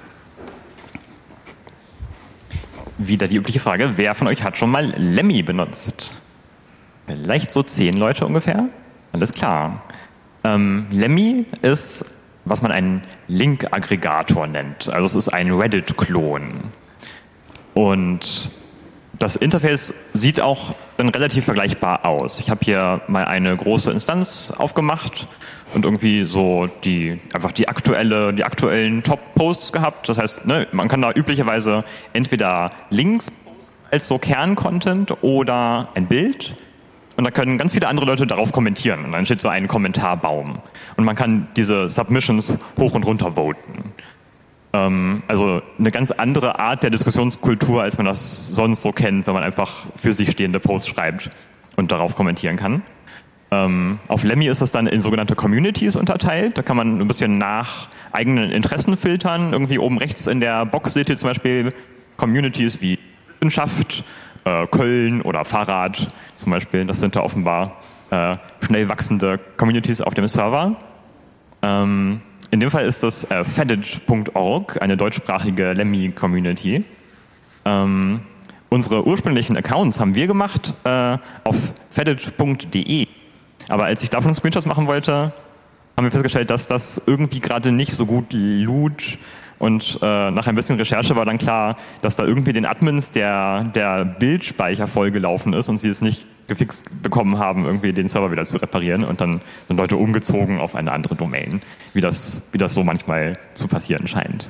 Speaker 1: Wieder die übliche Frage, wer von euch hat schon mal Lemmy benutzt? Vielleicht so zehn Leute ungefähr? Alles klar. Ähm, Lemmy ist, was man einen Link-Aggregator nennt. Also es ist ein Reddit-Klon. Und das Interface sieht auch dann relativ vergleichbar aus. Ich habe hier mal eine große Instanz aufgemacht und irgendwie so die einfach die aktuelle, die aktuellen Top-Posts gehabt. Das heißt, ne, man kann da üblicherweise entweder Links als so Kerncontent oder ein Bild. Und da können ganz viele andere Leute darauf kommentieren. Und dann steht so ein Kommentarbaum. Und man kann diese Submissions hoch und runter voten. Ähm, also eine ganz andere Art der Diskussionskultur, als man das sonst so kennt, wenn man einfach für sich stehende Posts schreibt und darauf kommentieren kann. Ähm, auf Lemmy ist das dann in sogenannte Communities unterteilt. Da kann man ein bisschen nach eigenen Interessen filtern. Irgendwie oben rechts in der Box seht ihr zum Beispiel Communities wie Wissenschaft, äh, Köln oder Fahrrad zum Beispiel. Das sind da offenbar äh, schnell wachsende Communities auf dem Server. Ähm, in dem Fall ist das äh, fedit punkt org, eine deutschsprachige Lemmy-Community. Ähm, unsere ursprünglichen Accounts haben wir gemacht äh, auf fedit punkt de. Aber als ich davon Screenshots machen wollte, haben wir festgestellt, dass das irgendwie gerade nicht so gut lud. Und äh, nach ein bisschen Recherche war dann klar, dass da irgendwie den Admins der, der Bildspeicher vollgelaufen ist und sie es nicht gefixt bekommen haben, irgendwie den Server wieder zu reparieren. Und dann sind Leute umgezogen auf eine andere Domain, wie das, wie das so manchmal zu passieren scheint.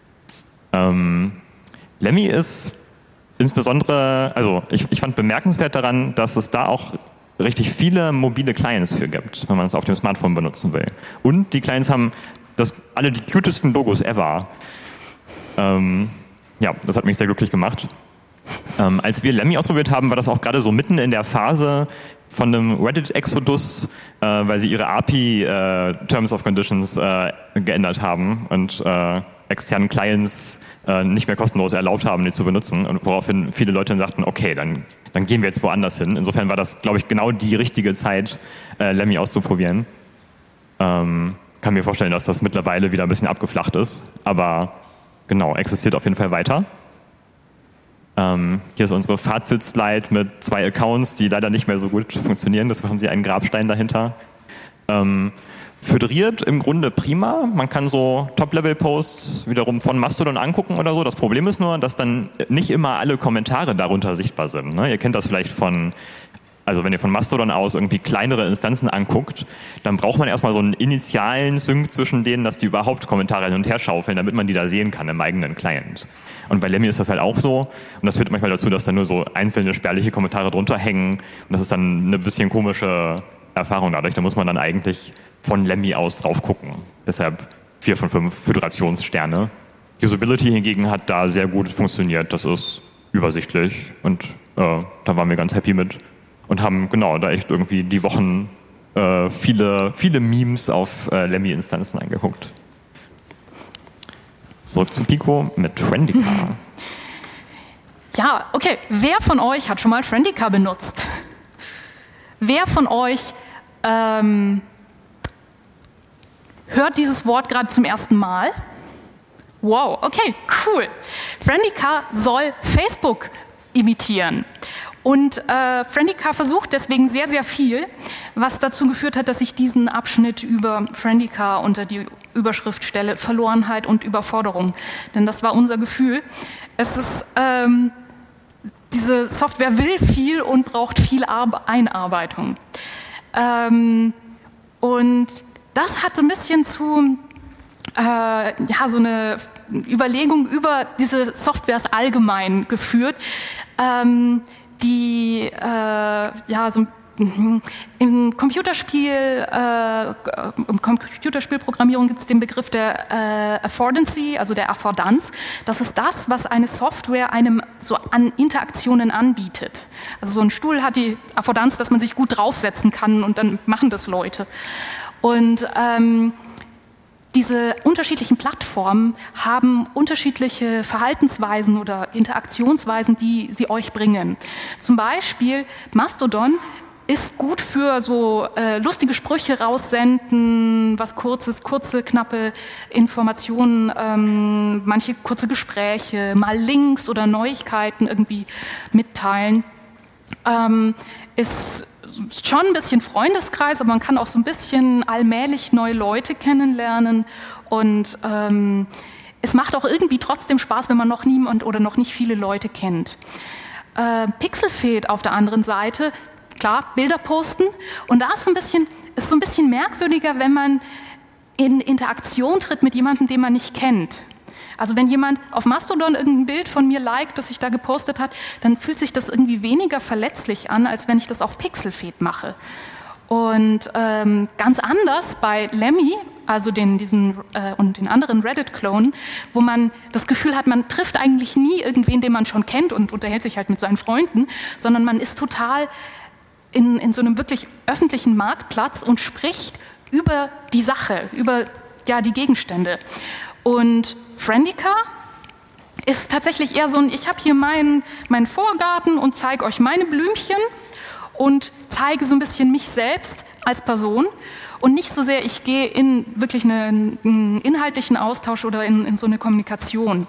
Speaker 1: Ähm, Lemmy ist insbesondere, also ich, ich fand bemerkenswert daran, dass es da auch richtig viele mobile Clients für gibt, wenn man es auf dem Smartphone benutzen will. Und die Clients haben das alle die cutesten Logos ever. Ähm, ja, das hat mich sehr glücklich gemacht. Ähm, als wir Lemmy ausprobiert haben, war das auch gerade so mitten in der Phase von einem Reddit-Exodus, äh, weil sie ihre A P I äh, Terms of Conditions äh, geändert haben und äh, externen Clients äh, nicht mehr kostenlos erlaubt haben, die zu benutzen. Und woraufhin viele Leute dann sagten, okay, dann, dann gehen wir jetzt woanders hin. Insofern war das, glaube ich, genau die richtige Zeit, äh, Lemmy auszuprobieren. Ähm, kann mir vorstellen, dass das mittlerweile wieder ein bisschen abgeflacht ist, aber genau, existiert auf jeden Fall weiter. Ähm, hier ist unsere Fazit-Slide mit zwei Accounts, die leider nicht mehr so gut funktionieren, deshalb haben sie einen Grabstein dahinter. Ähm, föderiert im Grunde prima, man kann so Top-Level-Posts wiederum von Mastodon angucken oder so. Das Problem ist nur, dass dann nicht immer alle Kommentare darunter sichtbar sind. Ne? Ihr kennt das vielleicht von Also wenn ihr von Mastodon aus irgendwie kleinere Instanzen anguckt, dann braucht man erstmal so einen initialen Sync zwischen denen, dass die überhaupt Kommentare hin und her schaufeln, damit man die da sehen kann im eigenen Client. Und bei Lemmy ist das halt auch so. Und das führt manchmal dazu, dass da nur so einzelne spärliche Kommentare drunter hängen. Und das ist dann eine bisschen komische Erfahrung dadurch. Da muss man dann eigentlich von Lemmy aus drauf gucken. Deshalb vier von fünf Föderationssterne. Usability hingegen hat da sehr gut funktioniert. Das ist übersichtlich und äh, da waren wir ganz happy mit. Und haben genau da echt irgendwie die Wochen äh, viele, viele Memes auf äh, Lemmy-Instanzen angeguckt. Zurück zu Pico mit Friendica.
Speaker 2: Ja, okay. Wer von euch hat schon mal Friendica benutzt? Wer von euch ähm, hört dieses Wort gerade zum ersten Mal? Wow, okay, cool. Friendica soll Facebook imitieren. Und äh, Friendica versucht deswegen sehr, sehr viel, was dazu geführt hat, dass ich diesen Abschnitt über Friendica unter die Überschrift stelle, Verlorenheit und Überforderung. Denn das war unser Gefühl. Es ist, ähm, diese Software will viel und braucht viel Ar- Einarbeitung. Ähm, und das hat so ein bisschen zu, äh, ja, so eine Überlegung über diese Softwares allgemein geführt. Ähm, die äh, ja so im Computerspiel äh, im Computerspielprogrammierung gibt es den Begriff der äh, Affordancy, also der Affordanz. Das ist das, was eine Software einem so an Interaktionen anbietet. Also so ein Stuhl hat die Affordanz, dass man sich gut draufsetzen kann und dann machen das Leute. Und ähm, diese unterschiedlichen Plattformen haben unterschiedliche Verhaltensweisen oder Interaktionsweisen, die sie euch bringen. Zum Beispiel Mastodon ist gut für so äh, lustige Sprüche raussenden, was kurzes, kurze, knappe Informationen, ähm, manche kurze Gespräche, mal Links oder Neuigkeiten irgendwie mitteilen. Ähm, ist schon ein bisschen Freundeskreis, aber man kann auch so ein bisschen allmählich neue Leute kennenlernen und ähm, es macht auch irgendwie trotzdem Spaß, wenn man noch niemand oder noch nicht viele Leute kennt. Äh, Pixelfed auf der anderen Seite, klar, Bilder posten. Und da ist so ein bisschen, ist so ein bisschen merkwürdiger, wenn man in Interaktion tritt mit jemandem, den man nicht kennt. Also wenn jemand auf Mastodon irgendein Bild von mir liked, das ich da gepostet hat, dann fühlt sich das irgendwie weniger verletzlich an, als wenn ich das auf Pixelfed mache. Und ähm, ganz anders bei Lemmy, also den, diesen, äh, und den anderen Reddit-Klonen, wo man das Gefühl hat, man trifft eigentlich nie irgendwen, den man schon kennt und unterhält sich halt mit seinen Freunden, sondern man ist total in, in so einem wirklich öffentlichen Marktplatz und spricht über die Sache, über ja, die Gegenstände. Und Friendica ist tatsächlich eher so ein, ich habe hier meinen, meinen Vorgarten und zeige euch meine Blümchen und zeige so ein bisschen mich selbst als Person und nicht so sehr, ich gehe in wirklich eine, einen inhaltlichen Austausch oder in, in so eine Kommunikation.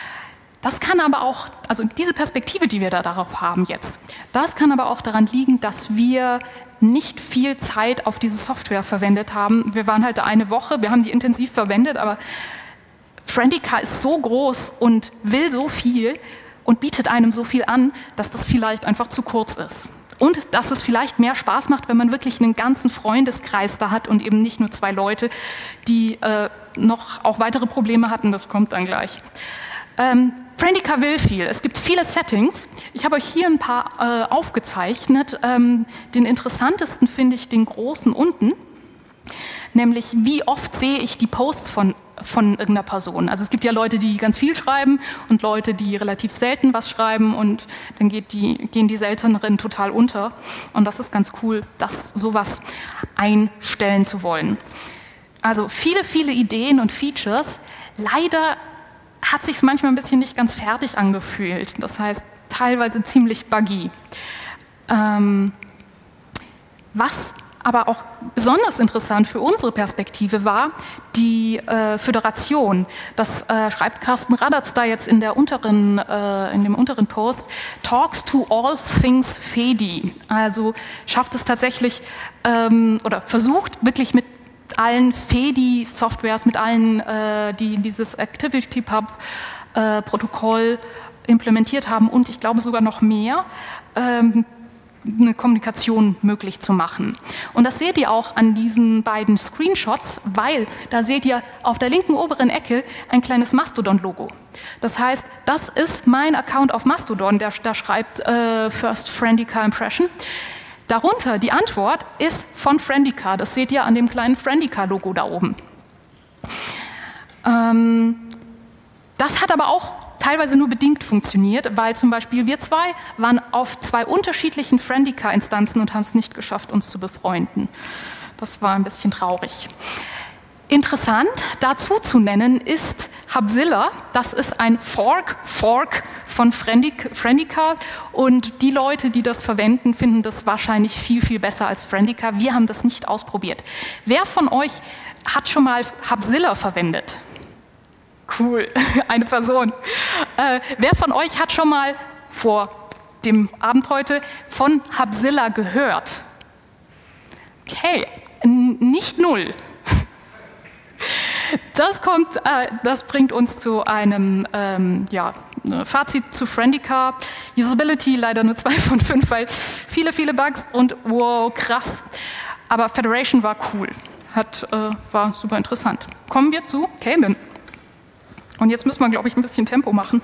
Speaker 2: Das kann aber auch, also diese Perspektive, die wir da darauf haben jetzt, das kann aber auch daran liegen, dass wir nicht viel Zeit auf diese Software verwendet haben. Wir waren halt eine Woche, wir haben die intensiv verwendet, aber Friendica ist so groß und will so viel und bietet einem so viel an, dass das vielleicht einfach zu kurz ist. Und dass es vielleicht mehr Spaß macht, wenn man wirklich einen ganzen Freundeskreis da hat und eben nicht nur zwei Leute, die äh, noch auch weitere Probleme hatten, das kommt dann gleich. Ähm, Friendica will viel. Es gibt viele Settings. Ich habe euch hier ein paar äh, aufgezeichnet. Ähm, den interessantesten finde ich den großen unten, nämlich wie oft sehe ich die Posts von von irgendeiner Person. Also es gibt ja Leute, die ganz viel schreiben und Leute, die relativ selten was schreiben und dann geht die, gehen die selteneren total unter. Und das ist ganz cool, das sowas einstellen zu wollen. Also viele, viele Ideen und Features. Leider hat sich es manchmal ein bisschen nicht ganz fertig angefühlt. Das heißt, teilweise ziemlich buggy. Ähm, was aber auch besonders interessant für unsere Perspektive war die äh, Föderation. Das äh, schreibt Carsten Radatz da jetzt in, der unteren, äh, in dem unteren Post. Talks to all things Fedi. Also schafft es tatsächlich ähm, oder versucht wirklich mit allen Fedi-Softwares, mit allen, äh, die dieses ActivityPub-Protokoll äh, implementiert haben und ich glaube sogar noch mehr, ähm, eine Kommunikation möglich zu machen. Und das seht ihr auch an diesen beiden Screenshots, weil da seht ihr auf der linken oberen Ecke ein kleines Mastodon-Logo. Das heißt, das ist mein Account auf Mastodon, der da schreibt äh, First Friendica Impression. Darunter die Antwort ist von Friendica. Das seht ihr an dem kleinen Friendica-Logo da oben. Ähm, das hat aber auch teilweise nur bedingt funktioniert, weil zum Beispiel wir zwei waren auf zwei unterschiedlichen Friendica-Instanzen und haben es nicht geschafft, uns zu befreunden. Das war ein bisschen traurig. Interessant dazu zu nennen ist Hubzilla. Das ist ein Fork, Fork von Friendica und die Leute, die das verwenden, finden das wahrscheinlich viel, viel besser als Friendica. Wir haben das nicht ausprobiert. Wer von euch hat schon mal Hubzilla verwendet? Cool, eine Person. Äh, wer von euch hat schon mal vor dem Abend heute von Hubzilla gehört? Okay, N- nicht null. Das kommt, äh, das bringt uns zu einem ähm, ja, Fazit zu Friendica. Usability leider nur zwei von fünf, weil viele, viele Bugs und wow, krass. Aber Federation war cool, hat, äh, war super interessant. Kommen wir zu Cayman. Und jetzt müssen wir, glaube ich, ein bisschen Tempo machen.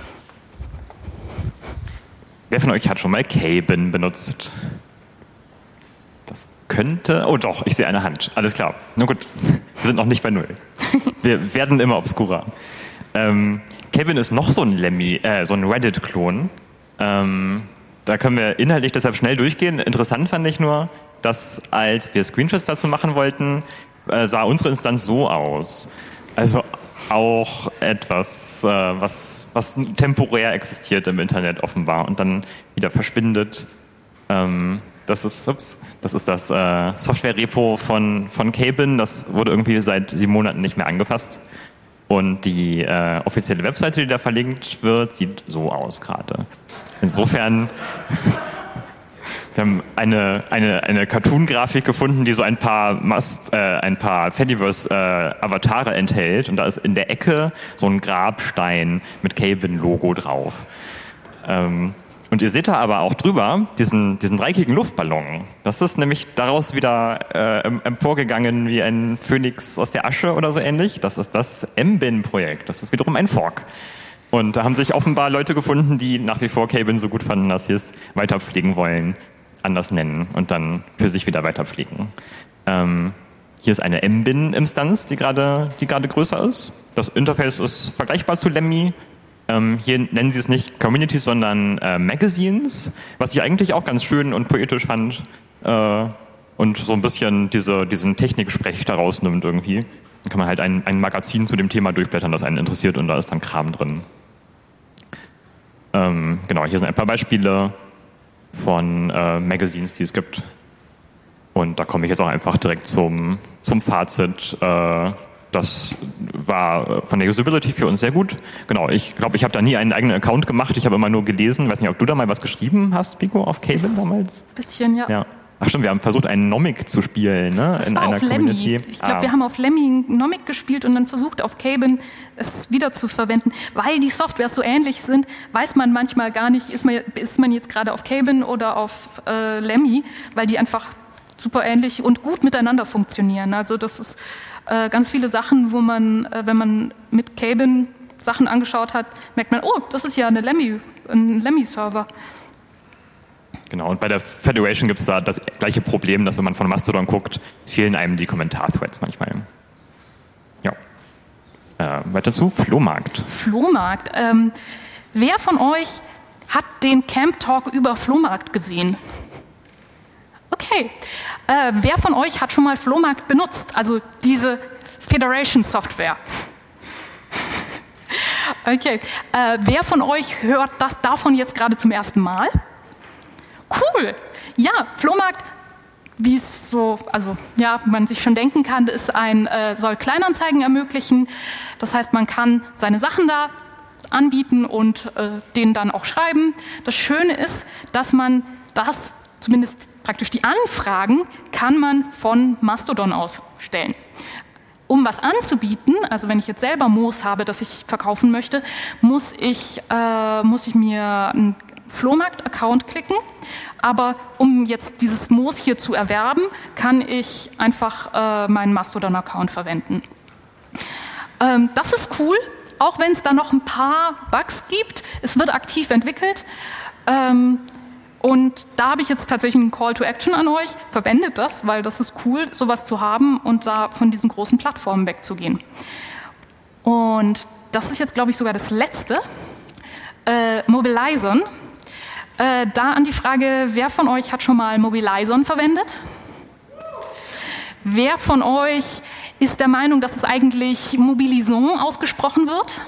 Speaker 1: Wer von euch hat schon mal Cayman benutzt? Das könnte... Oh doch, ich sehe eine Hand. Alles klar. Na gut, wir sind noch nicht bei Null. Wir werden immer obskurer. Ähm, Cayman ist noch so ein Lemmy, äh, so ein Reddit-Klon. Ähm, da können wir inhaltlich deshalb schnell durchgehen. Interessant fand ich nur, dass als wir Screenshots dazu machen wollten, äh, sah unsere Instanz so aus. Also auch etwas, äh, was, was temporär existiert im Internet offenbar und dann wieder verschwindet. Ähm, das ist, ups, das, ist das äh, Software-Repo von, von Cayman. Das wurde irgendwie seit sieben Monaten nicht mehr angefasst. Und die äh, offizielle Webseite, die da verlinkt wird, sieht so aus gerade. Insofern... Wir haben eine, eine, eine Cartoon-Grafik gefunden, die so ein paar, Must, äh, ein paar Fediverse-Avatare äh, enthält. Und da ist in der Ecke so ein Grabstein mit Cayman-Logo drauf. Ähm, Und ihr seht da aber auch drüber diesen, diesen dreieckigen Luftballon. Das ist nämlich daraus wieder äh, emporgegangen wie ein Phönix aus der Asche oder so ähnlich. Das ist das M-Bin-Projekt. Das ist wiederum ein Fork. Und da haben sich offenbar Leute gefunden, die nach wie vor Kbin so gut fanden, dass sie es weiterpflegen wollen, anders nennen und dann für sich wieder weiterpflegen. Ähm, hier ist eine M-Bin-Instanz, die gerade die gerade größer ist. Das Interface ist vergleichbar zu Lemmy. Ähm, hier nennen sie es nicht Communities, sondern äh, Magazines, was ich eigentlich auch ganz schön und poetisch fand äh, und so ein bisschen diese, diesen Techniksprech da rausnimmt irgendwie. Dann kann man halt ein, ein Magazin zu dem Thema durchblättern, das einen interessiert und da ist dann Kram drin. Ähm, genau, hier sind ein paar Beispiele von äh, Magazines, die es gibt. Und da komme ich jetzt auch einfach direkt zum, zum Fazit. Äh, das war von der Usability für uns sehr gut. Genau, ich glaube, ich habe da nie einen eigenen Account gemacht. Ich habe immer nur gelesen. Ich weiß nicht, ob du da mal was geschrieben hast, Pico, auf Kbin damals?
Speaker 2: Ein bisschen, ja.
Speaker 1: ja. Ach stimmt, wir haben versucht, einen Nomic zu spielen, ne?
Speaker 2: Das
Speaker 1: in
Speaker 2: war
Speaker 1: einer
Speaker 2: auf Lemmy.
Speaker 1: Community.
Speaker 2: Ich glaube,
Speaker 1: ah.
Speaker 2: wir haben auf Lemmy einen Nomic gespielt und dann versucht, auf Kbin es wieder zu verwenden. Weil die Softwares so ähnlich sind, weiß man manchmal gar nicht, ist man, ist man jetzt gerade auf Kbin oder auf äh, Lemmy, weil die einfach super ähnlich und gut miteinander funktionieren. Also das ist äh, ganz viele Sachen, wo man, äh, wenn man mit Kbin Sachen angeschaut hat, merkt man, oh, das ist ja eine Lemmy, ein Lemmy-Server.
Speaker 1: Genau, und bei der Federation gibt es da das gleiche Problem, dass wenn man von Mastodon guckt, fehlen einem die Kommentar-Threads manchmal. Ja. Äh, weiter zu Flohmarkt.
Speaker 2: Flohmarkt. Ähm, wer von euch hat den Camp Talk über Flohmarkt gesehen? Okay. Äh, wer von euch hat schon mal Flohmarkt benutzt? Also diese Federation-Software. Okay. Äh, wer von euch hört das davon jetzt gerade zum ersten Mal? Cool. Ja, Flohmarkt, wie es so, also ja, man sich schon denken kann, ist ein, äh, soll Kleinanzeigen ermöglichen. Das heißt, man kann seine Sachen da anbieten und äh, denen dann auch schreiben. Das Schöne ist, dass man das, zumindest praktisch die Anfragen, kann man von Mastodon aus stellen. Um was anzubieten, also wenn ich jetzt selber Moos habe, das ich verkaufen möchte, muss ich, äh, muss ich mir ein Flohmarkt-Account klicken, aber um jetzt dieses Moos hier zu erwerben, kann ich einfach äh, meinen Mastodon-Account verwenden. Ähm, das ist cool, auch wenn es da noch ein paar Bugs gibt. Es wird aktiv entwickelt ähm, und da habe ich jetzt tatsächlich einen Call to Action an euch. Verwendet das, weil das ist cool, sowas zu haben und da von diesen großen Plattformen wegzugehen. Und das ist jetzt, glaube ich, sogar das Letzte. Äh, Mobilizon. Äh, da an die Frage, wer von euch hat schon mal Mobilizon verwendet? Wer von euch ist der Meinung, dass es eigentlich Mobilison ausgesprochen wird?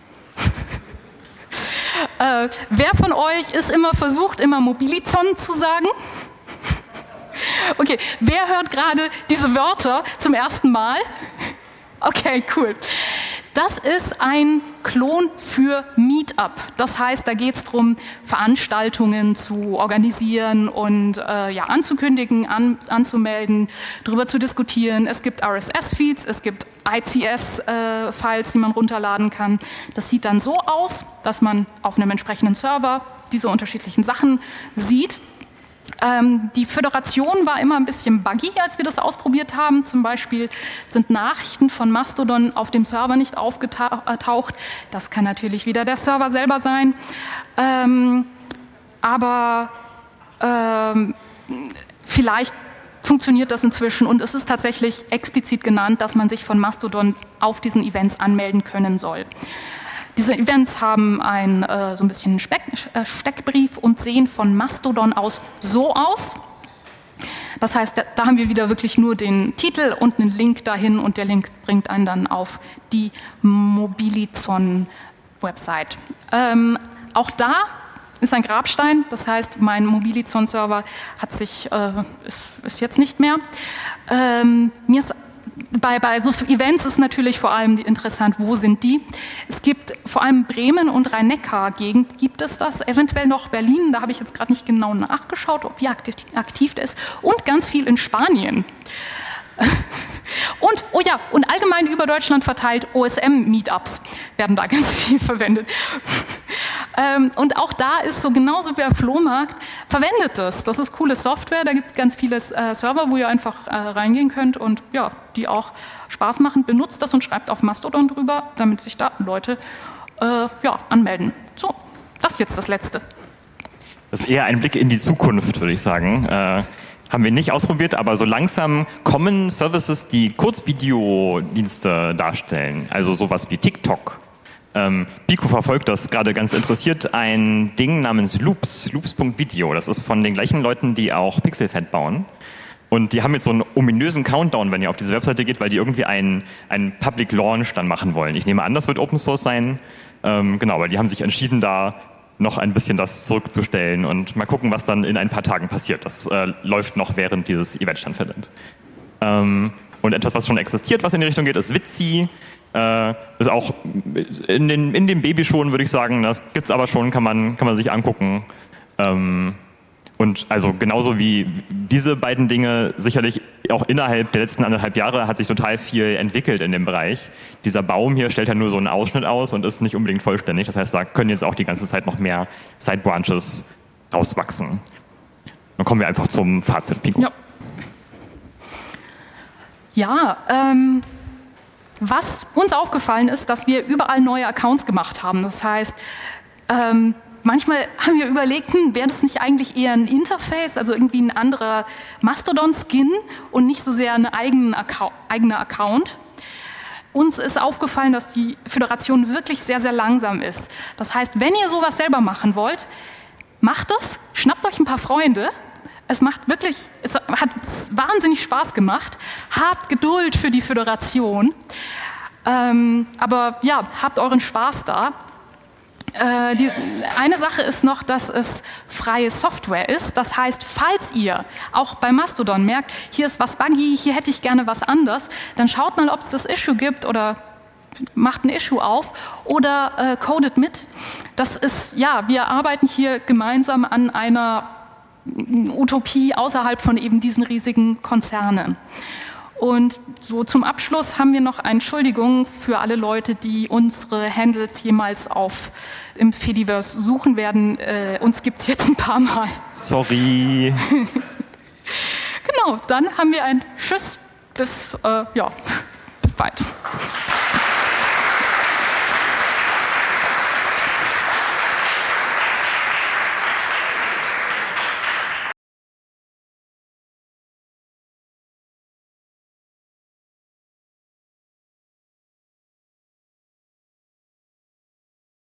Speaker 2: äh, wer von euch ist immer versucht, immer Mobilizon zu sagen? Okay, wer hört gerade diese Wörter zum ersten Mal? Okay, cool. Das ist ein Klon für Meetup. Das heißt, da geht es darum, Veranstaltungen zu organisieren und äh, ja, anzukündigen, an, anzumelden, darüber zu diskutieren. Es gibt R S S-Feeds, es gibt I C S-Files, äh, die man runterladen kann. Das sieht dann so aus, dass man auf einem entsprechenden Server diese unterschiedlichen Sachen sieht. Ähm, die Föderation war immer ein bisschen buggy, als wir das ausprobiert haben. Zum Beispiel sind Nachrichten von Mastodon auf dem Server nicht aufgetaucht. Das kann natürlich wieder der Server selber sein. Ähm, aber ähm, vielleicht funktioniert das inzwischen und es ist tatsächlich explizit genannt, dass man sich von Mastodon auf diesen Events anmelden können soll. Diese Events haben ein, äh, so ein bisschen Speck, äh, Steckbrief und sehen von Mastodon aus so aus. Das heißt, da, da haben wir wieder wirklich nur den Titel und einen Link dahin und der Link bringt einen dann auf die Mobilizon-Website. Ähm, auch da ist ein Grabstein, das heißt, mein Mobilizon-Server hat sich, äh, ist, ist jetzt nicht mehr. Ähm, mir ist Bei, bei so Events ist natürlich vor allem interessant, wo sind die? Es gibt vor allem Bremen und Rhein-Neckar-Gegend gibt es das, eventuell noch Berlin, da habe ich jetzt gerade nicht genau nachgeschaut, ob wie aktiv, aktiv das ist, und ganz viel in Spanien. Und, oh ja, und allgemein über Deutschland verteilt O S M-Meetups werden da ganz viel verwendet. Ähm, und auch da ist so genauso wie der Flohmarkt, verwendet es. Das ist coole Software, da gibt es ganz viele äh, Server, wo ihr einfach äh, reingehen könnt und ja, die auch Spaß machen. Benutzt das und schreibt auf Mastodon drüber, damit sich da Leute äh, ja, anmelden. So, das ist jetzt das Letzte.
Speaker 1: Das ist eher ein Blick in die Zukunft, würde ich sagen. Äh, haben wir nicht ausprobiert, aber so langsam kommen Services, die Kurzvideodienste darstellen, also sowas wie TikTok. Ähm, Pico verfolgt das gerade ganz interessiert, ein Ding namens Loops, loops punkt video. Das ist von den gleichen Leuten, die auch Pixelfed bauen. Und die haben jetzt so einen ominösen Countdown, wenn ihr auf diese Webseite geht, weil die irgendwie einen, einen Public Launch dann machen wollen. Ich nehme an, das wird Open Source sein. Ähm, genau, weil die haben sich entschieden, da noch ein bisschen das zurückzustellen und mal gucken, was dann in ein paar Tagen passiert. Das äh, läuft noch, während dieses Event stattfindet. Ähm, und etwas, was schon existiert, was in die Richtung geht, ist Vidzi. Äh, ist auch in den, in den Babyschuhen, würde ich sagen. Das gibt's aber schon, kann man, kann man sich angucken. Ähm, und also genauso wie diese beiden Dinge sicherlich auch innerhalb der letzten anderthalb Jahre hat sich total viel entwickelt in dem Bereich. Dieser Baum hier stellt ja nur so einen Ausschnitt aus und ist nicht unbedingt vollständig. Das heißt, da können jetzt auch die ganze Zeit noch mehr Side-Branches rauswachsen. Dann kommen wir einfach zum Fazit, Pico.
Speaker 2: Ja, ja ähm, was uns aufgefallen ist, dass wir überall neue Accounts gemacht haben. Das heißt, ähm, manchmal haben wir überlegt, hm, wäre das nicht eigentlich eher ein Interface, also irgendwie ein anderer Mastodon-Skin und nicht so sehr ein eigener Account, eigener Account. Uns ist aufgefallen, dass die Föderation wirklich sehr, sehr langsam ist. Das heißt, wenn ihr sowas selber machen wollt, macht es, schnappt euch ein paar Freunde. Es macht wirklich, es hat wahnsinnig Spaß gemacht. Habt Geduld für die Föderation. Ähm, aber ja, habt euren Spaß da. Äh, die, eine Sache ist noch, dass es freie Software ist. Das heißt, falls ihr auch bei Mastodon merkt, hier ist was buggy, hier hätte ich gerne was anderes, dann schaut mal, ob es das Issue gibt oder macht ein Issue auf oder äh, codet mit. Das ist, ja, wir arbeiten hier gemeinsam an einer Utopie außerhalb von eben diesen riesigen Konzernen. Und so zum Abschluss haben wir noch eine Entschuldigung für alle Leute, die unsere Handles jemals auf im Fediverse suchen werden. Äh, uns gibt es jetzt ein paar Mal.
Speaker 1: Sorry.
Speaker 2: Genau, dann haben wir ein Tschüss bis, äh, ja, bald.